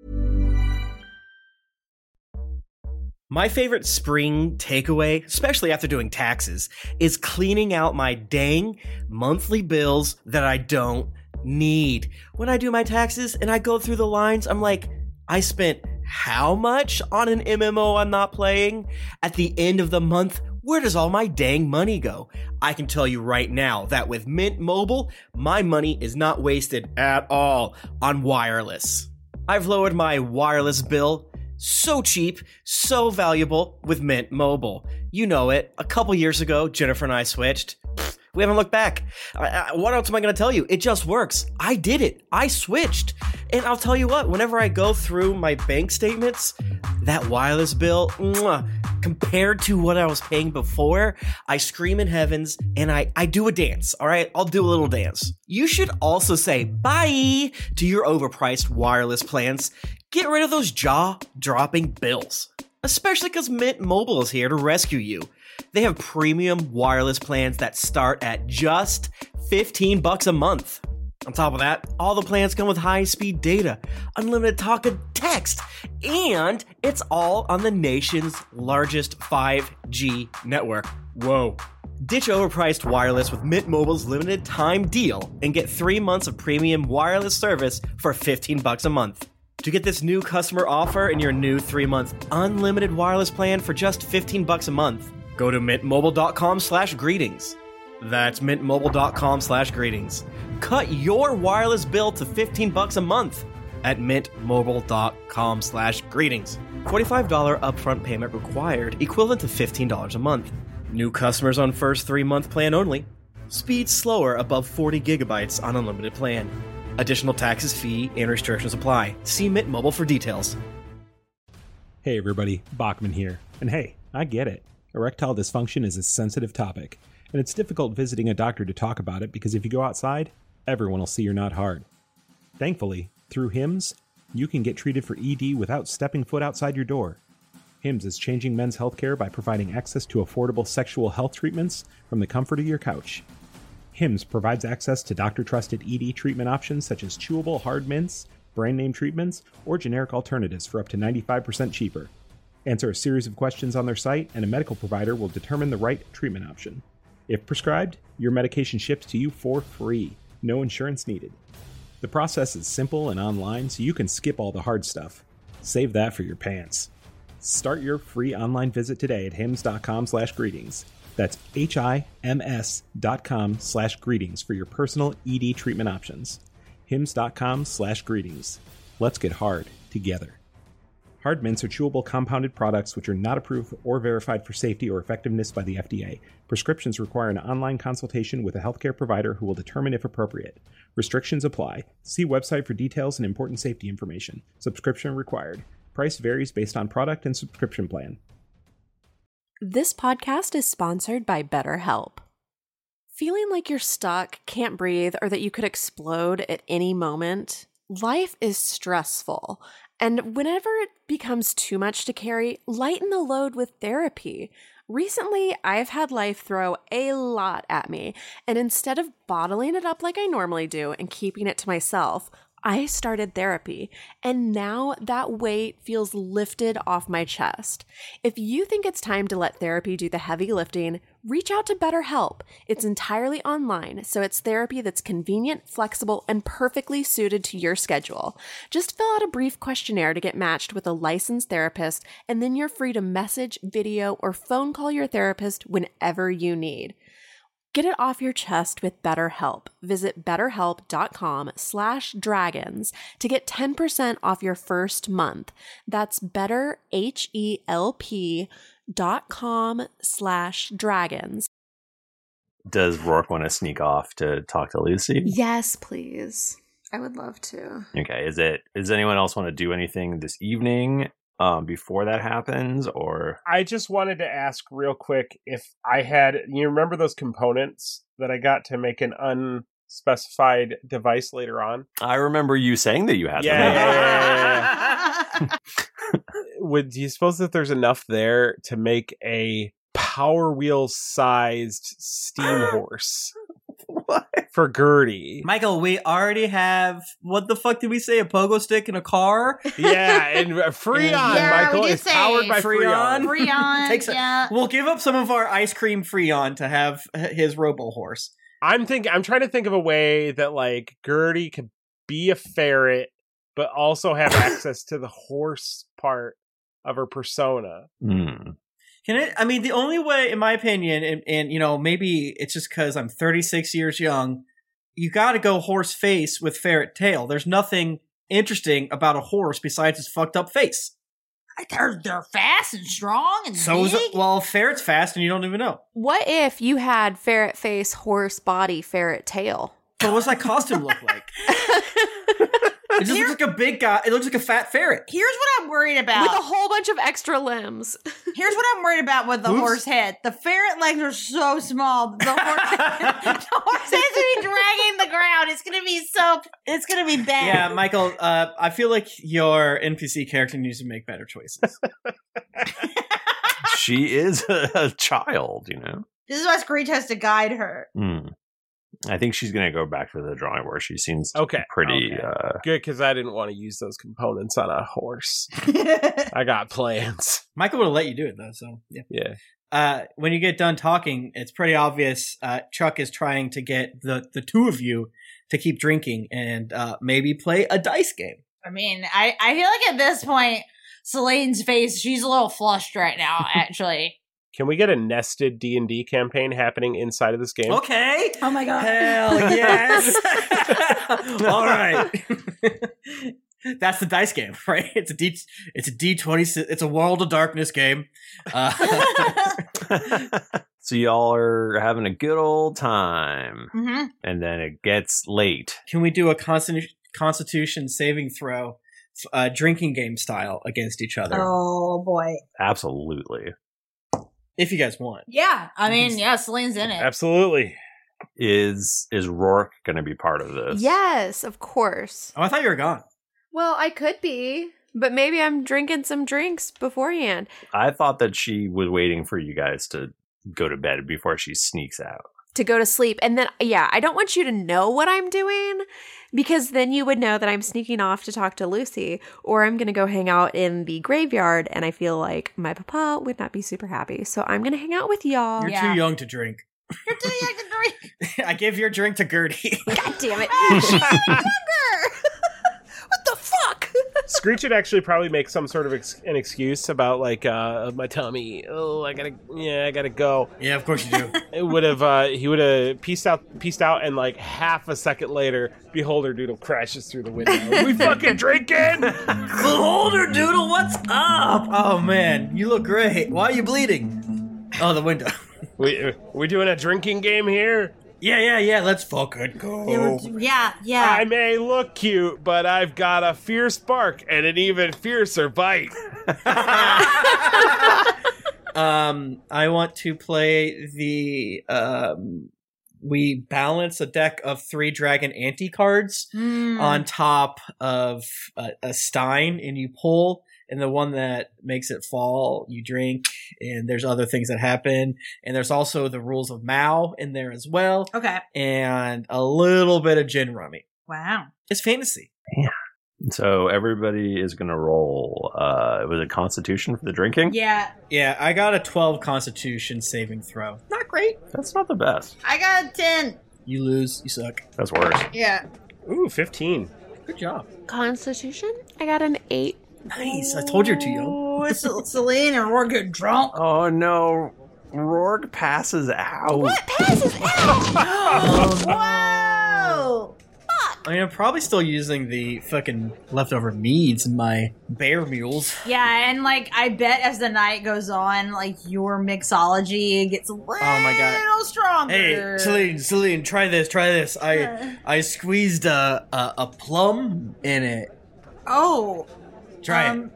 S3: My favorite spring takeaway, especially after doing taxes, is cleaning out my dang monthly bills that I don't need. When I do my taxes and I go through the lines, I'm like, I spent how much on an MMO I'm not playing? At the end of the month, where does all my dang money go? I can tell you right now that with Mint Mobile, my money is not wasted at all on wireless. I've lowered my wireless bill so cheap, so valuable with Mint Mobile. You know it. A couple years ago, Jennifer and I switched. We haven't looked back. What else am I going to tell you? It just works. I did it. I switched. And I'll tell you what, whenever I go through my bank statements, that wireless bill, compared to what I was paying before, I scream in heavens and I do a dance, all right? I'll do a little dance. You should also say bye to your overpriced wireless plans. Get rid of those jaw-dropping bills, especially because Mint Mobile is here to rescue you. They have premium wireless plans that start at just $15 a month. On top of that, all the plans come with high-speed data, unlimited talk and text, and it's all on the nation's largest 5G network. Whoa. Ditch overpriced wireless with Mint Mobile's limited time deal and get 3 months of premium wireless service for $15 a month. To get this new customer offer and your new 3-month unlimited wireless plan for just $15 a month, go to mintmobile.com/greetings. That's mintmobile.com/greetings. Cut your wireless bill to $15 a month at mintmobile.com/greetings. $45 upfront payment required, equivalent to $15 a month. New customers on first 3-month plan only. Speed slower above 40 gigabytes on unlimited plan. Additional taxes, fee, and restrictions apply. See Mint Mobile for details.
S13: Hey everybody, Bachman here. And hey, I get it. Erectile dysfunction is a sensitive topic, and it's difficult visiting a doctor to talk about it because if you go outside, everyone will see you're not hard. Thankfully, through HIMS, you can get treated for ED without stepping foot outside your door. HIMS is changing men's healthcare by providing access to affordable sexual health treatments from the comfort of your couch. HIMS provides access to doctor-trusted ED treatment options such as chewable hard mints, brand-name treatments, or generic alternatives for up to 95% cheaper. Answer a series of questions on their site, and a medical provider will determine the right treatment option. If prescribed, your medication ships to you for free. No insurance needed. The process is simple and online, so you can skip all the hard stuff. Save that for your pants. Start your free online visit today at hims.com/greetings. That's HIMS.com/greetings for your personal ED treatment options. hims.com/greetings. Let's get hard together. Hard mints are chewable compounded products which are not approved or verified for safety or effectiveness by the FDA. Prescriptions require an online consultation with a healthcare provider who will determine if appropriate. Restrictions apply. See website for details and important safety information. Subscription required. Price varies based on product and subscription plan.
S2: This podcast is sponsored by BetterHelp. Feeling like you're stuck, can't breathe, or that you could explode at any moment? Life is stressful, and whenever it becomes too much to carry, lighten the load with therapy. Recently, I've had life throw a lot at me, and instead of bottling it up like I normally do and keeping it to myself, I started therapy, and now that weight feels lifted off my chest. If you think it's time to let therapy do the heavy lifting, reach out to BetterHelp. It's entirely online, so it's therapy that's convenient, flexible, and perfectly suited to your schedule. Just fill out a brief questionnaire to get matched with a licensed therapist, and then you're free to message, video, or phone call your therapist whenever you need. Get it off your chest with BetterHelp. Visit betterhelp.com/dragons to get 10% off your first month. That's betterhelp.com/dragons.
S1: Does Rourke want to sneak off to talk to Lucy?
S2: Yes, please. I would love to.
S1: Okay. Does anyone else want to do anything this evening before that happens, or?
S5: I just wanted to ask real quick if I had, you remember those components that I got to make an unspecified device later on?
S1: I remember you saying that you had them.
S5: Yeah. Do you suppose that there's enough there to make a Power Wheel sized steam horse?
S1: What?
S5: For Gertie.
S3: Michael, we already have, what the fuck did we say? A pogo stick in a car?
S5: Yeah, and Freon, Michael, is powered by Freon.
S4: Freon,
S3: We'll give up some of our ice cream Freon to have his robo horse.
S5: I'm trying to think of a way that like Gertie could be a ferret, but also have access to the horse part of her persona.
S3: Can it? I mean, the only way, in my opinion, and you know, maybe it's just because I'm 36 years young, you got to go horse face with ferret tail. There's nothing interesting about a horse besides its fucked up face.
S4: They're fast and strong and
S3: So
S4: big.
S3: ferret's fast and you don't even know.
S2: What if you had ferret face, horse body, ferret tail?
S3: So what's that costume look like? It just looks like a big guy. It looks like a fat ferret.
S4: Here's what I'm worried about.
S2: With a whole bunch of extra limbs.
S4: Here's what I'm worried about with the horse head. The ferret legs are so small. The horse head to be dragging the ground. It's gonna be bad.
S3: Yeah, Michael, I feel like your NPC character needs to make better choices.
S1: She is a child, you know?
S4: This is why Screech has to guide her.
S1: I think she's going to go back to the drawing board. She seems pretty...
S5: Good, because I didn't want to use those components on a horse. I got plans.
S3: Michael would have let you do it, though, so
S5: yeah.
S3: When you get done talking, it's pretty obvious Chuck is trying to get the two of you to keep drinking and maybe play a dice game.
S4: I mean, I feel like at this point, Celine's face, she's a little flushed right now, actually.
S5: Can we get a nested D&D campaign happening inside of this game?
S3: Okay.
S4: Oh my god.
S3: Hell yes. All right. That's the dice game, right? It's a D20. It's a World of Darkness game.
S1: So y'all are having a good old time,
S4: Mm-hmm.
S1: and then it gets late.
S3: Can we do a Constitution saving throw, drinking game style against each other?
S4: Oh boy.
S1: Absolutely.
S3: If you guys want.
S4: Yeah, I mean, yeah, Celine's in it.
S5: Absolutely.
S1: Is Rourke going to be part of this?
S2: Yes, of course.
S3: Oh, I thought you were gone.
S2: Well, I could be, but maybe I'm drinking some drinks beforehand.
S1: I thought that she was waiting for you guys to go to bed before she sneaks out.
S2: To go to sleep. And then, I don't want you to know what I'm doing because then you would know that I'm sneaking off to talk to Lucy, or I'm going to go hang out in the graveyard, and I feel like my papa would not be super happy. So I'm going to hang out with y'all.
S3: You're too young to drink.
S4: You're too young to drink.
S3: I give your drink to Gertie.
S2: God damn it. She's younger. What the fuck?
S5: Screech would actually probably make some sort of an excuse about like my tummy. Oh, I gotta go.
S3: Yeah, of course you do.
S5: It would have he would have pieced out, and like half a second later, Beholder Doodle crashes through the window. We fucking drinking.
S3: Beholder Doodle, what's up? Oh man, you look great. Why are you bleeding? Oh, the window.
S5: We doing a drinking game here?
S3: Yeah. Let's fucking go.
S4: Yeah.
S5: I may look cute, but I've got a fierce bark and an even fiercer bite.
S3: I want to play the we balance a deck of 3 dragon anti-cards on top of a stein, and you pull, and the one that makes it fall, you drink, and there's other things that happen, and there's also the rules of Mao in there as well.
S4: Okay.
S3: And a little bit of gin rummy.
S4: Wow.
S3: It's fantasy.
S1: Yeah. So everybody is going to roll, was it Constitution for the drinking?
S4: Yeah.
S3: Yeah, I got a 12 Constitution saving throw. Not great.
S1: That's not the best.
S4: I got a 10.
S3: You lose. You suck.
S1: That's worse.
S4: Yeah.
S5: Ooh, 15.
S3: Good job.
S2: Constitution? I got an 8.
S3: Nice. I told you you're too young.
S4: Oh, it's Celine and we're getting drunk.
S1: Oh, no. Rourke passes out.
S2: What passes out?
S4: Whoa!
S3: I mean, I'm probably still using the fucking leftover meads in my bear mules.
S4: Yeah, and like I bet as the night goes on, like your mixology gets a little stronger.
S3: Hey, Celine, try this. I squeezed a plum in it.
S4: Oh.
S3: Try it.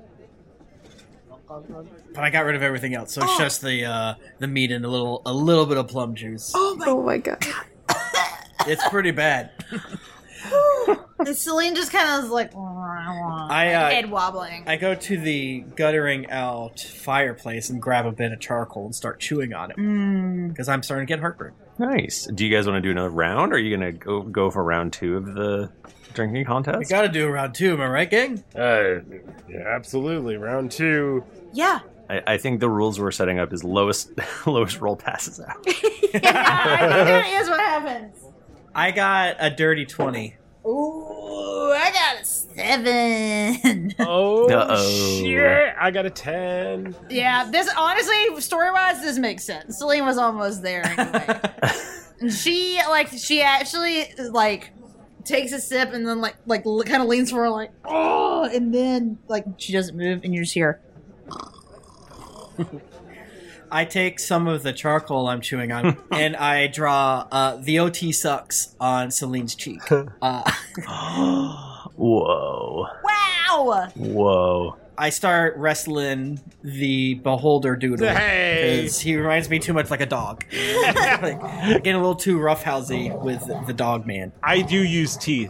S3: But I got rid of everything else, so it's just the meat and a little bit of plum juice.
S2: Oh my god.
S3: It's pretty bad.
S4: And Celine just kind of is like head wobbling.
S3: I go to the guttering out fireplace and grab a bit of charcoal and start chewing on it because I'm starting to get heartburn.
S1: Nice. Do you guys want to do another round, or are you going to go for round 2 of the drinking contest?
S3: We got to do round 2, am I right, gang?
S5: Yeah, absolutely. Round 2.
S4: Yeah.
S1: I think the rules we're setting up is lowest roll passes out.
S4: I think that is what happens.
S3: I got a dirty 20.
S4: Ooh, I got a 7.
S5: Oh,
S1: Uh-oh.
S5: shit. I got a 10.
S4: Yeah, this honestly, story-wise, this makes sense. Celine was almost there anyway. And she actually, takes a sip and then, kind of leans forward, and then, she doesn't move, and you just hear.
S3: I take some of the charcoal I'm chewing on and I draw the OT sucks on Celine's cheek.
S1: Whoa.
S4: Wow!
S1: Whoa.
S3: I start wrestling the Beholder Doodle because he reminds me too much like a dog. Getting a little too roughhousey with the dog man.
S5: I do use teeth.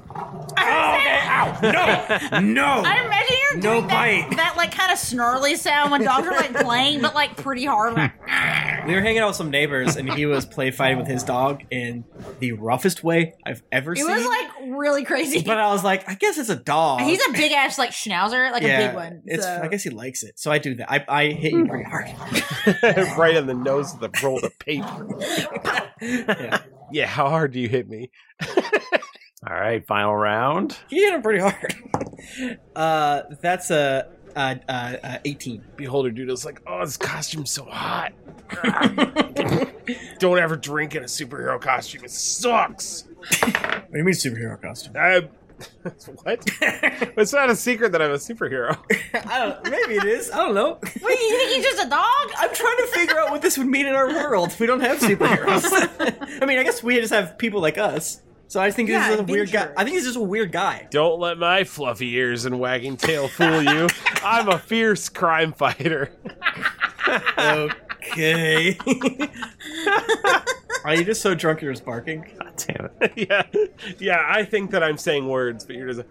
S3: No!
S4: I imagine you're doing
S3: bite.
S4: that kind of snarly sound when dogs are playing, but pretty hard.
S3: We were hanging out with some neighbors and he was play fighting with his dog in the roughest way I've ever seen.
S4: It was really crazy.
S3: But I was like, I guess it's a dog.
S4: He's a big ass schnauzer, a big one.
S3: I guess he likes it. So I do that. I hit you pretty hard.
S5: Right on the nose of the roll of paper. Yeah, how hard do you hit me?
S1: All right, final round.
S3: You hit him pretty hard. That's a 18.
S5: Beholder Doodle's like, oh, this costume's so hot. Don't ever drink in a superhero costume. It sucks.
S3: What do you mean superhero costume?
S5: What? It's not a secret that I'm a superhero.
S3: Maybe it is. I don't know.
S4: What, do you think he's just a dog?
S3: I'm trying to figure out what this would mean in our world. We don't have superheroes. I mean, I guess we just have people like us. So I think this is a weird guy. I think he's just a weird guy.
S5: Don't let my fluffy ears and wagging tail fool you. I'm a fierce crime fighter.
S3: Okay. Are you just so drunk you're just barking?
S1: God damn
S5: it. Yeah, I think that I'm saying words, but you're just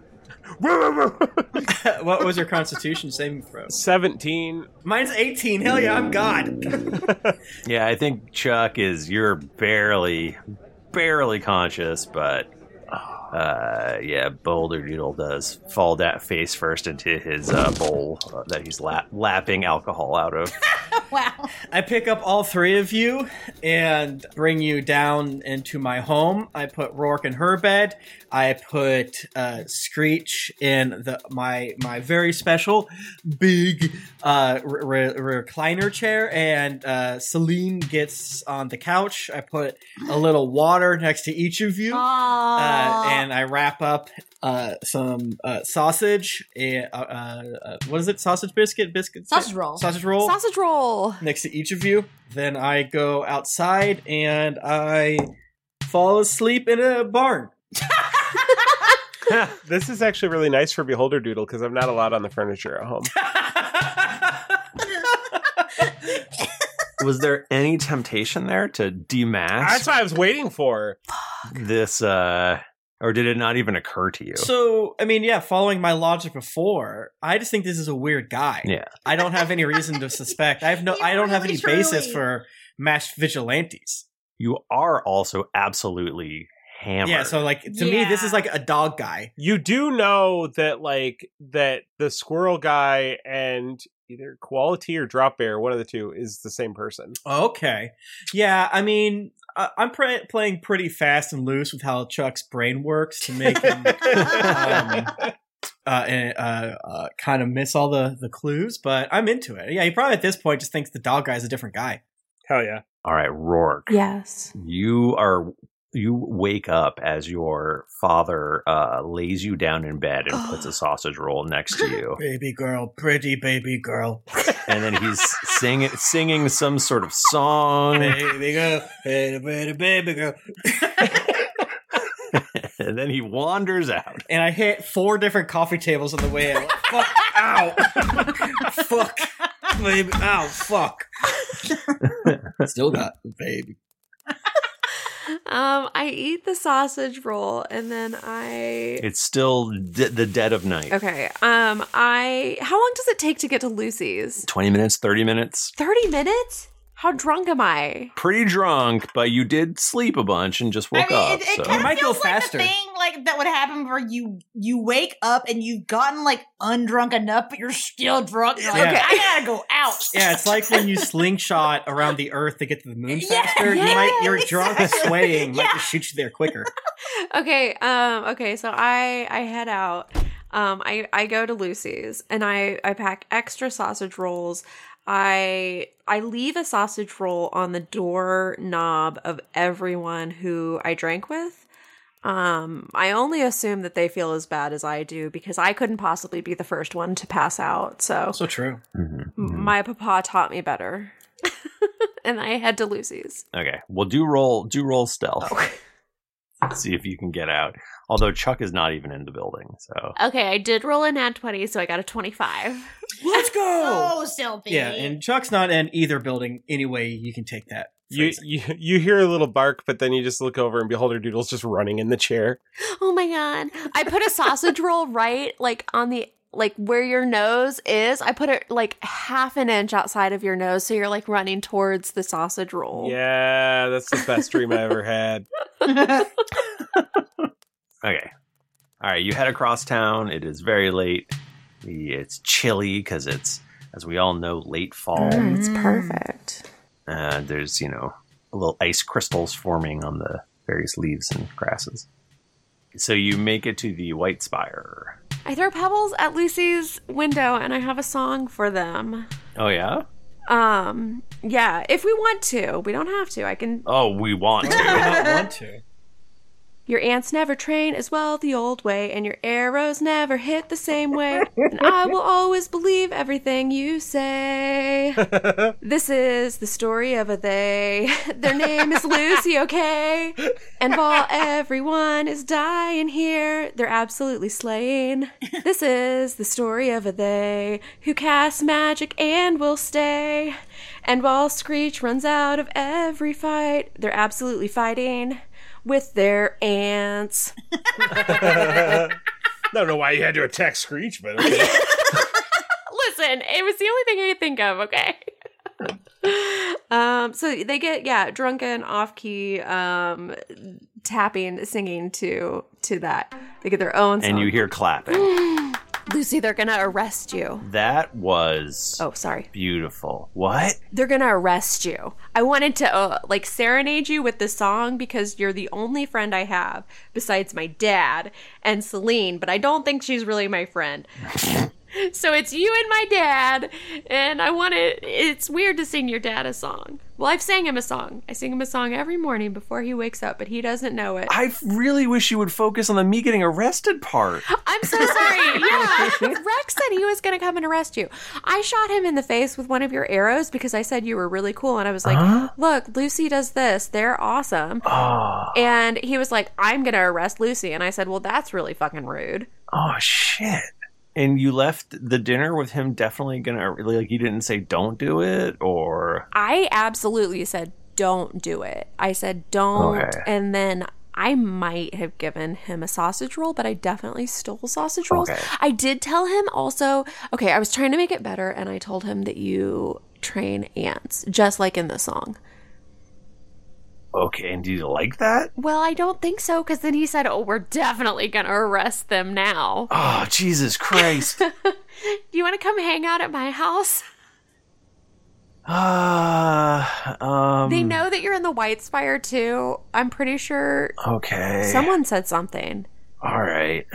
S3: What was your constitution saving throw?
S5: 17.
S3: Mine's 18. Hell yeah, I'm God.
S1: Yeah, I think Chuck you're barely conscious, but yeah, Beholder Doodle does fall face first into his bowl that he's lapping alcohol out of.
S4: Wow.
S3: I pick up all three of you and bring you down into my home. I put Rourke in her bed. I put Screech in my very special big recliner chair, and Celine gets on the couch. I put a little water next to each of you, and I wrap up some sausage. What is it? Sausage biscuit?
S4: Sausage roll.
S3: Sausage roll.
S2: Sausage roll.
S3: Next to each of you. Then I go outside and I fall asleep in a barn.
S5: This is actually really nice for Beholder Doodle because I'm not allowed on the furniture at home.
S1: Was there any temptation there to demask?
S5: That's what I was waiting for.
S1: This, or did it not even occur to you?
S3: So, I mean, yeah, following my logic before, I just think this is a weird guy.
S1: Yeah.
S3: I don't have any reason to suspect. I don't have any basis for masked vigilantes.
S1: You are also absolutely hammered.
S3: Yeah, so like to me, this is like a dog guy.
S5: You do know that that the squirrel guy and either Quality or Drop Bear, one of the two, is the same person.
S3: Okay. Yeah, I mean, I'm playing pretty fast and loose with how Chuck's brain works to make him kind of miss all the clues, but I'm into it. Yeah, he probably at this point just thinks the dog guy is a different guy.
S5: Hell yeah.
S1: All right, Rourke.
S2: Yes.
S1: You wake up as your father lays you down in bed and puts a sausage roll next to you.
S3: Baby girl, pretty baby girl.
S1: And then he's singing some sort of song.
S3: Baby girl, baby girl.
S1: And then he wanders out.
S3: And I hit 4 different coffee tables on the way out. Fuck, ow. Fuck. Baby, ow, fuck. Still got the baby.
S2: I eat the sausage roll and then
S1: It's still the dead of night.
S2: Okay. How long does it take to get to Lucy's?
S1: 20 minutes, 30 minutes.
S2: 30 minutes? How drunk am I?
S1: Pretty drunk, but you did sleep a bunch and just woke up.
S4: It
S1: so.
S4: kind of
S3: might
S4: feels
S3: go
S4: like
S3: faster.
S4: the thing like that would happen where you wake up and you've gotten like undrunk enough, but you're still drunk. You're like,
S3: Yeah.
S4: okay, I gotta go out.
S3: Yeah, it's like when you slingshot around the earth to get to the moon
S4: Yeah,
S3: faster.
S4: yeah,
S3: Your drunk
S4: exactly.
S3: swaying might
S4: Yeah.
S3: just shoot you there quicker.
S2: Okay. Okay. So I head out. I go to Lucy's and I pack extra sausage rolls. I leave a sausage roll on the door knob of everyone who I drank with. I only assume that they feel as bad as I do because I couldn't possibly be the first one to pass out. So
S3: Also true.
S2: my papa taught me better. And I head to Lucy's.
S1: Okay. Well, do roll stealth. See if you can get out. Although Chuck is not even in the building, so.
S2: Okay, I did roll a nat 20, so I got a 25.
S3: Let's go!
S4: Oh, Sylvie.
S3: Yeah, and Chuck's not in either building. Anyway, you can take that.
S5: You hear a little bark, but then you just look over and Beholder Doodle's just running in the chair.
S2: Oh my god. I put a sausage roll right on the where your nose is. I put it half an inch outside of your nose, so you're running towards the sausage roll.
S5: Yeah, that's the best dream I ever had.
S1: Okay. All right, you head across town. It is very late. It's chilly because it's, as we all know, late fall.
S2: It's perfect.
S1: There's, little ice crystals forming on the various leaves and grasses. So you make it to the White Spire.
S2: I throw pebbles at Lucy's window, and I have a song for them.
S1: Oh, yeah?
S2: Yeah, if we want to. We don't have to. I can...
S1: Oh, we want to.
S3: We don't want to.
S2: Your ants never train as well the old way, and your arrows never hit the same way. And I will always believe everything you say. This is the story of a they. Their name is Lucy, okay? And while everyone is dying here, they're absolutely slaying. This is the story of a they who casts magic and will stay. And while Screech runs out of every fight, they're absolutely fighting with their ants.
S5: I don't know why you had to attack Screech, but okay.
S2: Listen, it was the only thing I could think of, okay? So they get, drunken, off-key, tapping, singing to that. They get their own song.
S1: And you hear clapping.
S2: Lucy, they're gonna arrest you.
S1: That was...
S2: Oh, sorry.
S1: Beautiful. What?
S2: They're gonna arrest you. I wanted to, serenade you with this song because you're the only friend I have besides my dad and Celine, but I don't think she's really my friend. So it's you and my dad, and it's weird to sing your dad a song. Well, I've sang him a song. I sing him a song every morning before he wakes up, but he doesn't know it.
S1: I really wish you would focus on the me getting arrested part.
S2: I'm so sorry. Yeah, Rex said he was going to come and arrest you. I shot him in the face with one of your arrows because I said you were really cool, and I was like, look, Lucy does this. They're awesome.
S1: Oh.
S2: And he was like, I'm going to arrest Lucy. And I said, well, that's really fucking rude.
S1: Oh, shit. And you left the dinner with him definitely gonna, you didn't say don't do it, or?
S2: I absolutely said don't do it. I said don't,
S1: okay.
S2: And then I might have given him a sausage roll, but I definitely stole sausage rolls.
S1: Okay.
S2: I did tell him also, I was trying to make it better, and I told him that you train ants, just like in the song.
S1: Okay, and do you like that?
S2: Well, I don't think so, because then he said, we're definitely going to arrest them now.
S1: Oh, Jesus Christ.
S2: Do you want to come hang out at my house? They know that you're in the White Spire, too. I'm pretty sure.
S1: Okay.
S2: Someone said something.
S1: All right.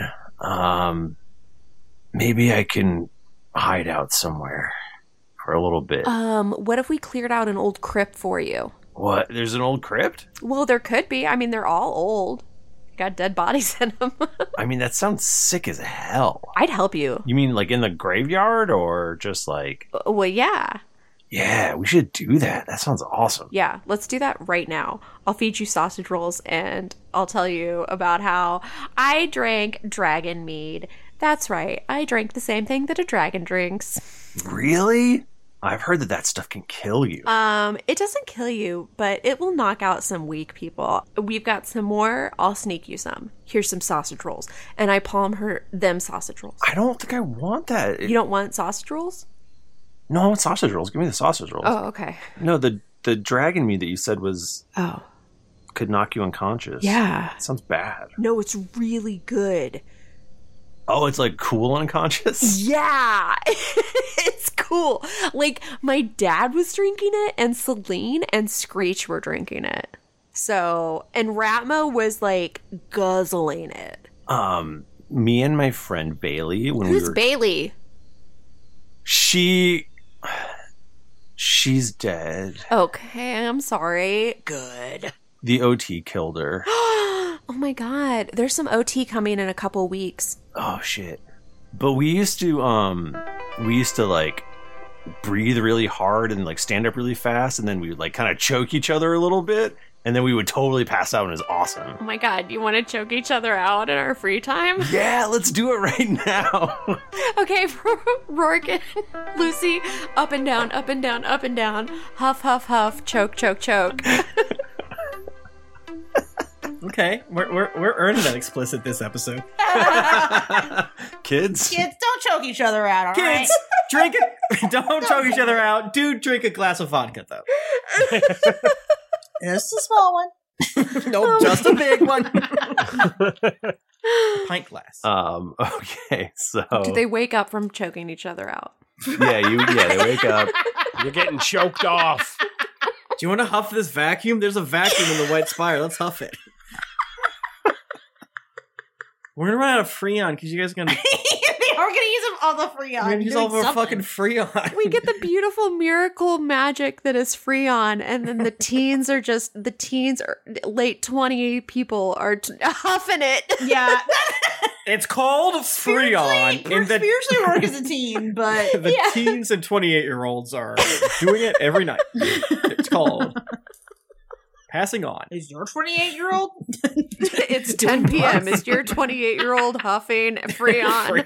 S1: Maybe I can hide out somewhere for a little bit.
S2: What if we cleared out an old crypt for you?
S1: What? There's an old crypt?
S2: Well, there could be. I mean, they're all old. Got dead bodies in them.
S1: I mean, that sounds sick as hell.
S2: I'd help you.
S1: You mean in the graveyard or just
S2: Well, yeah.
S1: Yeah, we should do that. That sounds awesome.
S2: Yeah, let's do that right now. I'll feed you sausage rolls and I'll tell you about how I drank dragon mead. That's right. I drank the same thing that a dragon drinks.
S1: Really? I've heard that stuff can kill you.
S2: It doesn't kill you, but it will knock out some weak people. We've got some more. I'll sneak you some. Here's some sausage rolls. And I palm her them sausage rolls.
S1: I don't think I want that.
S2: You don't want sausage rolls?
S1: No, I want sausage rolls. Give me the sausage rolls.
S2: Oh, okay.
S1: No, the dragon meat that you said was...
S2: Oh.
S1: Could knock you unconscious.
S2: Yeah.
S1: That sounds bad.
S2: No, it's really good.
S1: Oh, it's cool unconscious?
S2: Yeah. It's cool. My dad was drinking it, and Celine and Screech were drinking it. So, and Ratmo was guzzling it.
S1: Me and my friend Bailey,
S2: Who's Bailey?
S1: She's dead.
S2: Okay, I'm sorry. Good.
S1: The OT killed her.
S2: Oh my god. There's some OT coming in a couple weeks.
S1: Oh shit. But we used to breathe really hard and stand up really fast, and then we would kind of choke each other a little bit, and then we would totally pass out, and it was awesome.
S2: Oh my god, you want to choke each other out in our free time?
S1: Yeah, let's do it right now.
S2: Okay, Rourke and Lucy, up and down, up and down, up and down. Huff, huff, huff, choke, choke, choke.
S3: Okay, we're earning that explicit this episode.
S1: Kids,
S4: don't choke each other out, all right?
S3: Kids, drink it. Don't choke each other out. Dude, drink a glass of vodka, though.
S4: Just a small one.
S3: Nope, just a big one. Pint glass.
S1: Okay, so...
S2: Do they wake up from choking each other out?
S1: Yeah, they wake up.
S5: You're getting choked off.
S3: Do you want to huff this vacuum? There's a vacuum in the White Spire. Let's huff it. We're gonna run out of Freon because you guys are gonna.
S4: We're gonna use all the Freon.
S3: We're gonna use all of our fucking Freon.
S2: We get the beautiful miracle magic that is Freon, and then the teens are late 20 people are huffing it.
S4: Yeah.
S3: It's called Freon.
S4: Spiritually work as a teen, but
S3: the teens and 28-year-olds are doing it every night. It's called Passing On.
S4: Is your 28-year-old?
S2: It's 10 p.m. Is your 28-year-old huffing Freon?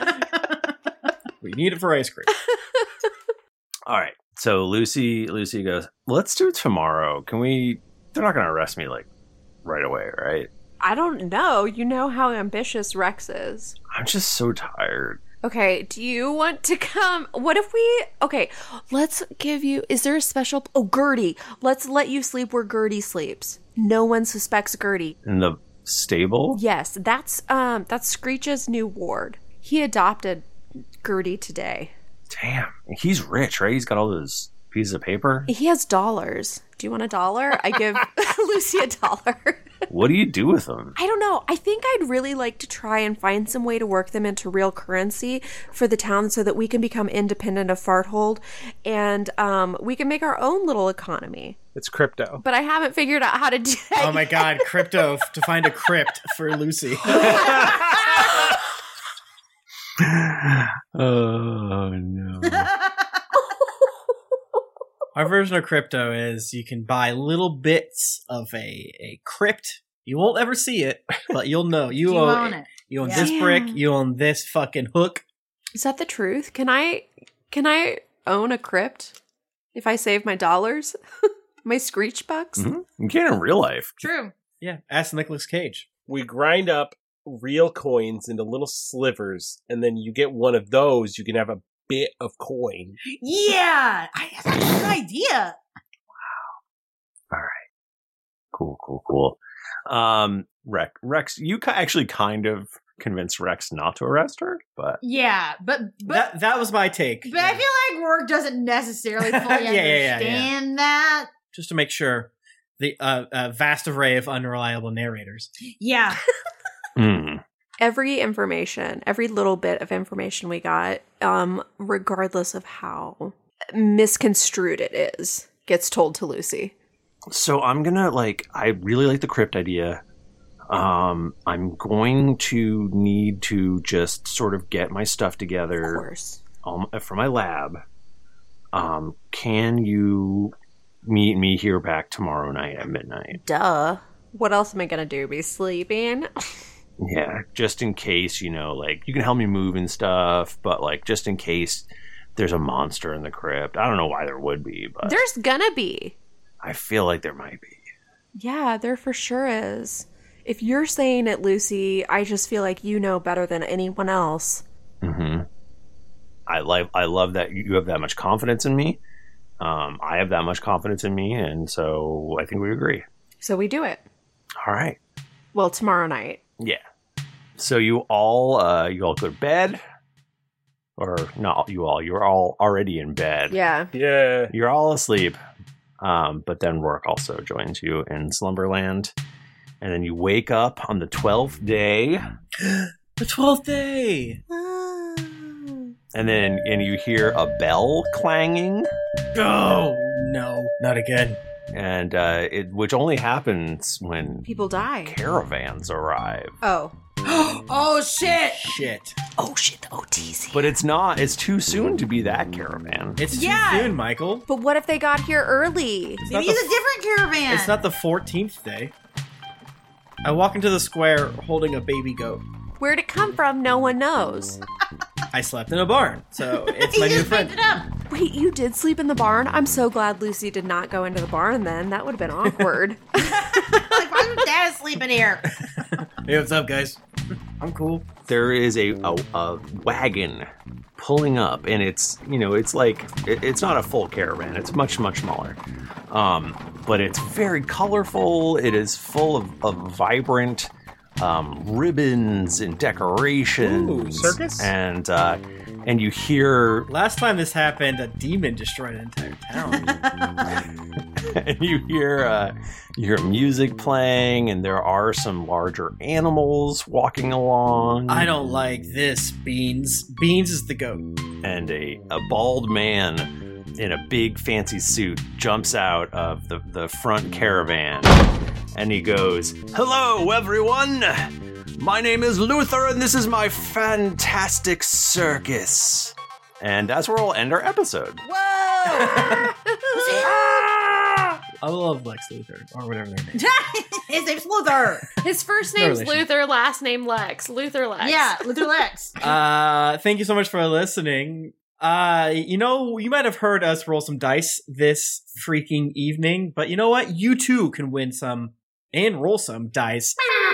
S3: We need it for ice cream.
S1: All right. So Lucy goes, let's do it tomorrow. Can we? They're not going to arrest me like right away, right?
S2: I don't know. You know how ambitious Rex is.
S1: I'm just so tired.
S2: Okay, do you want to come? What if let's give you, is there a special, Gertie. Let's let you sleep where Gertie sleeps. No one suspects Gertie.
S1: In the stable?
S2: Yes, that's Screech's new ward. He adopted Gertie today.
S1: Damn, he's rich, right? He's got all those pieces of paper.
S2: He has dollars. Do you want $1? I give Lucy $1.
S1: What do you do with them?
S2: I don't know. I think I'd really like to try and find some way to work them into real currency for the town so that we can become independent of Farthold and we can make our own little economy.
S5: It's crypto.
S2: But I haven't figured out how to do that.
S3: Oh my god, crypto to find a crypt for Lucy.
S1: Oh no.
S3: Our version of crypto is you can buy little bits of a crypt. You won't ever see it, but you'll know. You own it. You own this brick. You own this fucking hook.
S2: Is that the truth? Can I own a crypt if I save my dollars? My Screech bucks?
S1: Mm-hmm. You can in real life.
S4: True.
S3: Yeah, ask Nicolas Cage.
S5: We grind up real coins into little slivers, and then you get one of those, you can have a bit of coin.
S4: Yeah, that's a good idea.
S1: Wow. All right. Cool. Rex, you actually kind of convinced Rex not to arrest her, but
S4: yeah, but
S3: that was my take.
S4: But I feel like Rourke doesn't necessarily fully understand that.
S3: Just to make sure, the vast array of unreliable narrators.
S4: Yeah.
S2: Every little bit of information we got, regardless of how misconstrued it is, gets told to Lucy.
S1: So I'm gonna I really like the crypt idea. I'm going to need to just sort of get my stuff together.
S2: Of course.
S1: For my lab. Can you meet me here back tomorrow night at midnight?
S2: Duh. What else am I gonna do? Be sleeping?
S1: Yeah, just in case, you can help me move and stuff, but just in case there's a monster in the crypt. I don't know why there would be, but
S2: there's gonna be.
S1: I feel like there might be.
S2: Yeah, there for sure is. If you're saying it, Lucy, I just feel like you know better than anyone else.
S1: Mm-hmm. I love that you have that much confidence in me. I have that much confidence in me, and so I think we agree.
S2: So we do it.
S1: All right.
S2: Well, tomorrow night.
S1: Yeah. So you all go to bed, or not? You're all already in bed.
S2: Yeah.
S1: You're all asleep. But then Rourke also joins you in Slumberland, and then you wake up on the 12th day.
S3: The 12th day.
S1: And you hear a bell clanging.
S3: Oh no, not again.
S1: And which only happens when
S2: people die.
S1: Caravans arrive.
S2: Oh.
S4: Oh shit!
S2: Oh shit! The OTC.
S1: But it's not. It's too soon to be that caravan.
S3: It's too soon, Michael.
S2: But what if they got here early?
S4: Maybe it's a different caravan.
S3: It's not the 14th day. I walk into the square holding a baby goat.
S2: Where'd it come from? No one knows.
S3: I slept in a barn, so it's my new friend.
S2: Wait, you did sleep in the barn? I'm so glad Lucy did not go into the barn then. That would have been awkward.
S4: Why would Dad sleep in here?
S3: Hey, what's up, guys? I'm cool.
S1: There is a wagon pulling up, and it's it's not a full caravan. It's much smaller, but it's very colorful. It is full of vibrant ribbons and decorations.
S5: Ooh, circus?
S1: And you hear...
S3: Last time this happened, a demon destroyed an entire town.
S1: And you hear music playing, and there are some larger animals walking along.
S3: I don't like this, Beans. Beans is the goat.
S1: And a bald man in a big fancy suit jumps out of the front caravan, and he goes, "Hello, everyone! My name is Luther, and this is my fantastic circus." And that's where we'll end our episode.
S4: Whoa!
S3: I love Lex Luthor, or whatever their name is.
S4: His name's Luther.
S2: His first
S3: No
S2: name's
S3: relation.
S2: Luther, last name Lex. Luther Lex.
S4: Yeah, Luther Lex.
S3: Thank you so much for listening. You might have heard us roll some dice this freaking evening, but you know what? You too can win some and roll some dice.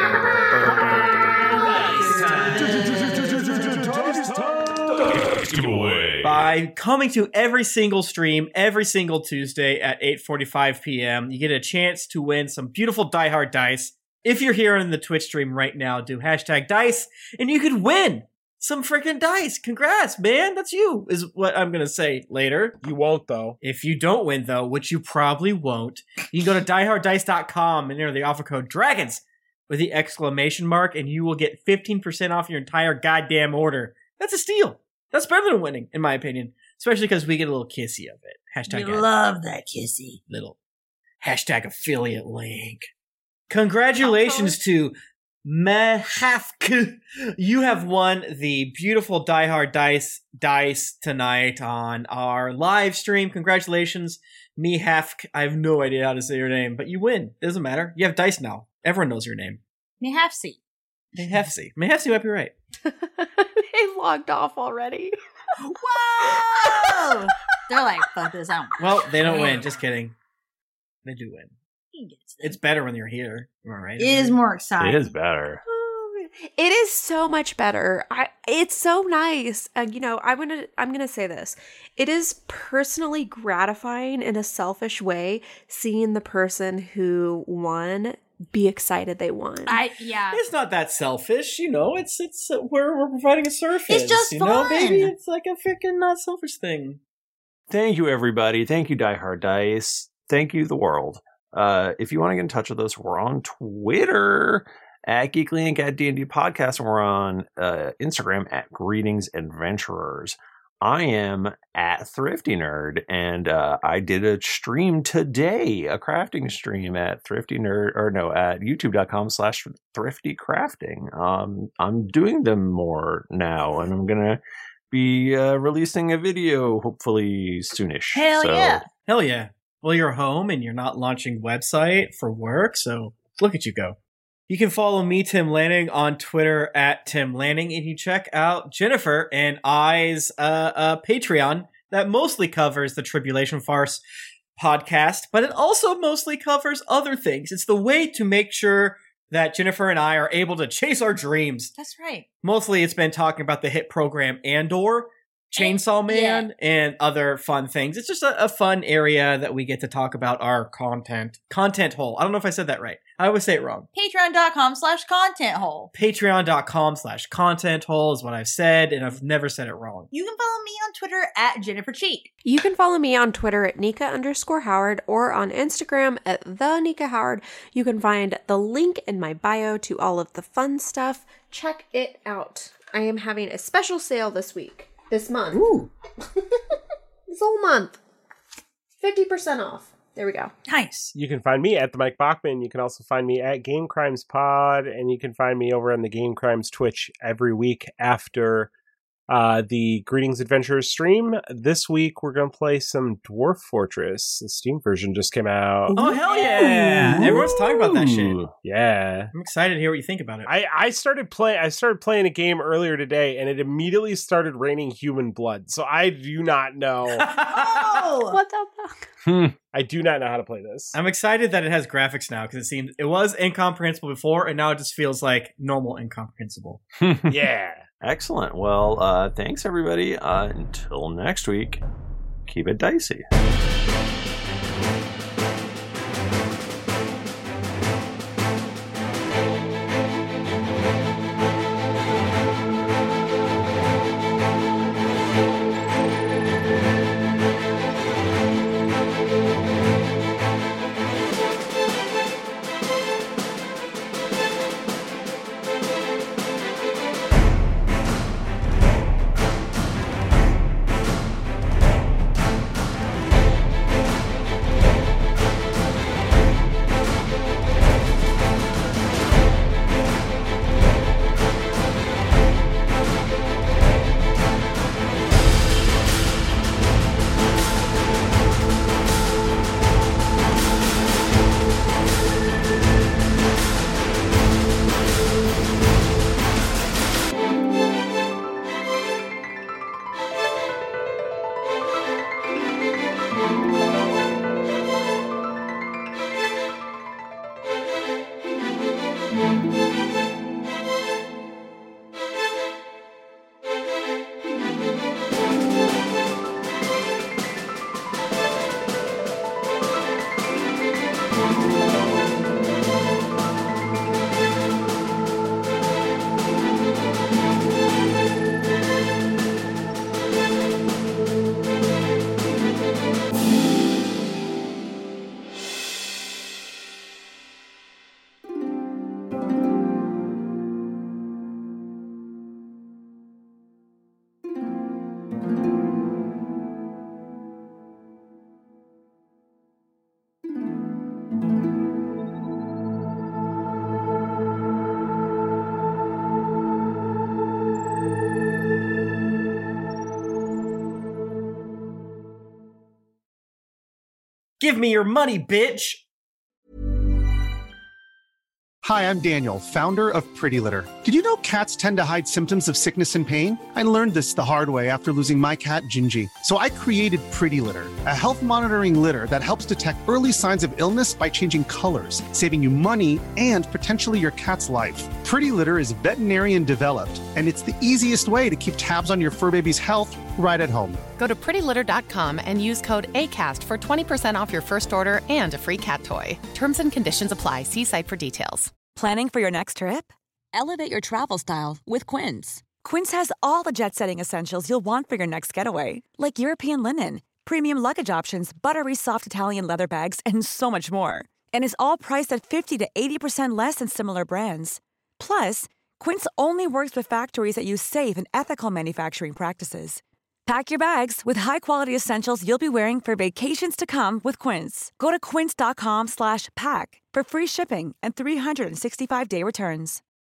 S3: By coming to every single stream every single Tuesday at 8:45 p.m., you get a chance to win some beautiful Die Hard dice. If you're here in the Twitch stream right now, do #dice, and you could win some freaking dice. Congrats, man. That's you, is what I'm going to say later.
S5: You won't, though.
S3: If you don't win, though, which you probably won't, you can go to dieharddice.com and enter the offer code DRAGONS with the exclamation mark, and you will get 15% off your entire goddamn order. That's a steal. That's better than winning, in my opinion. Especially because we get a little kissy of it.
S4: We love that kissy.
S3: Little #affiliate link. Congratulations to Mehafk. You have won the beautiful Die Hard dice tonight on our live stream. Congratulations, Mehafk. I have no idea how to say your name, but you win. Doesn't matter. You have dice now. Everyone knows your name.
S4: Mehafsi.
S3: Mehafsi. Mehafsi might be right.
S2: They logged off already.
S4: Whoa! They're like, fuck this out.
S3: Well, they don't win. Just kidding. They do win.
S4: He gets
S3: It's better when you're here. Am I right?
S4: It is more exciting.
S1: It is better.
S2: It is so much better. It's so nice. I'm gonna say this. It is personally gratifying in a selfish way seeing the person who won be excited they won.
S3: It's not that selfish, it's we're providing a surface.
S4: It's just fun.
S3: Baby, it's like a freaking not selfish thing.
S1: Thank you, everybody. Thank you, Die Hard Dice. Thank you, the world. If you want to get in touch with us, we're on Twitter at Geekly Inc. at D&D Podcast, and we're on Instagram at Greetings Adventurers. I am at Thrifty Nerd, and I did a stream today, a crafting stream at Thrifty Nerd, at youtube.com/thriftycrafting. I'm doing them more now, and I'm gonna be releasing a video hopefully soonish.
S4: Hell
S3: yeah. Well, you're home and you're not launching website for work, so look at you go. You can follow me, Tim Lanning, on Twitter at Tim Lanning, and you check out Jennifer and I's Patreon that mostly covers the Tribulation Farce podcast, but it also mostly covers other things. It's the way to make sure that Jennifer and I are able to chase our dreams.
S4: That's right.
S3: Mostly it's been talking about the hit program Andor, Chainsaw Man, and other fun things. It's just a fun area that we get to talk about our content hole. I don't know if I said that right. I always say it wrong.
S4: Patreon.com/content hole.
S3: Patreon.com/content hole is what I've said, and I've never said it wrong.
S4: You can follow me on Twitter at Jennifer Cheek.
S2: You can follow me on Twitter at Nika_Howard or on Instagram at the Nika Howard. You can find the link in my bio to all of the fun stuff. Check it out. I am having a special sale this month.
S3: Ooh.
S2: This whole month. 50% off. There we go.
S4: Nice.
S5: You can find me at the Mike Bachman. You can also find me at Game Crimes Pod, and you can find me over on the Game Crimes Twitch every week after the Greetings Adventurers stream. This week we're going to play some Dwarf Fortress. The Steam version just came out.
S3: Oh, hell yeah! Everyone's talking about that shit.
S5: Yeah.
S3: I'm excited to hear what you think about it.
S5: I started playing a game earlier today, and it immediately started raining human blood. So I do not know.
S4: Oh!
S2: What the fuck?
S5: I do not know how to play this.
S3: I'm excited that it has graphics now, because it was incomprehensible before, and now it just feels like normal incomprehensible.
S5: Yeah.
S1: Excellent. Well, thanks, everybody. Until next week, keep it dicey.
S3: Give me your money, bitch!
S12: Hi, I'm Daniel, founder of Pretty Litter. Did you know cats tend to hide symptoms of sickness and pain? I learned this the hard way after losing my cat, Gingy. So I created Pretty Litter, a health monitoring litter that helps detect early signs of illness by changing colors, saving you money and potentially your cat's life. Pretty Litter is veterinarian developed, and it's the easiest way to keep tabs on your fur baby's health right at home.
S10: Go to prettylitter.com and use code ACAST for 20% off your first order and a free cat toy. Terms and conditions apply. See site for details.
S14: Planning for your next trip? Elevate your travel style with Quince. Quince has all the jet-setting essentials you'll want for your next getaway, like European linen, premium luggage options, buttery soft Italian leather bags, and so much more. And is all priced at 50 to 80% less than similar brands. Plus, Quince only works with factories that use safe and ethical manufacturing practices. Pack your bags with high-quality essentials you'll be wearing for vacations to come with Quince. Go to quince.com/pack for free shipping and 365-day returns.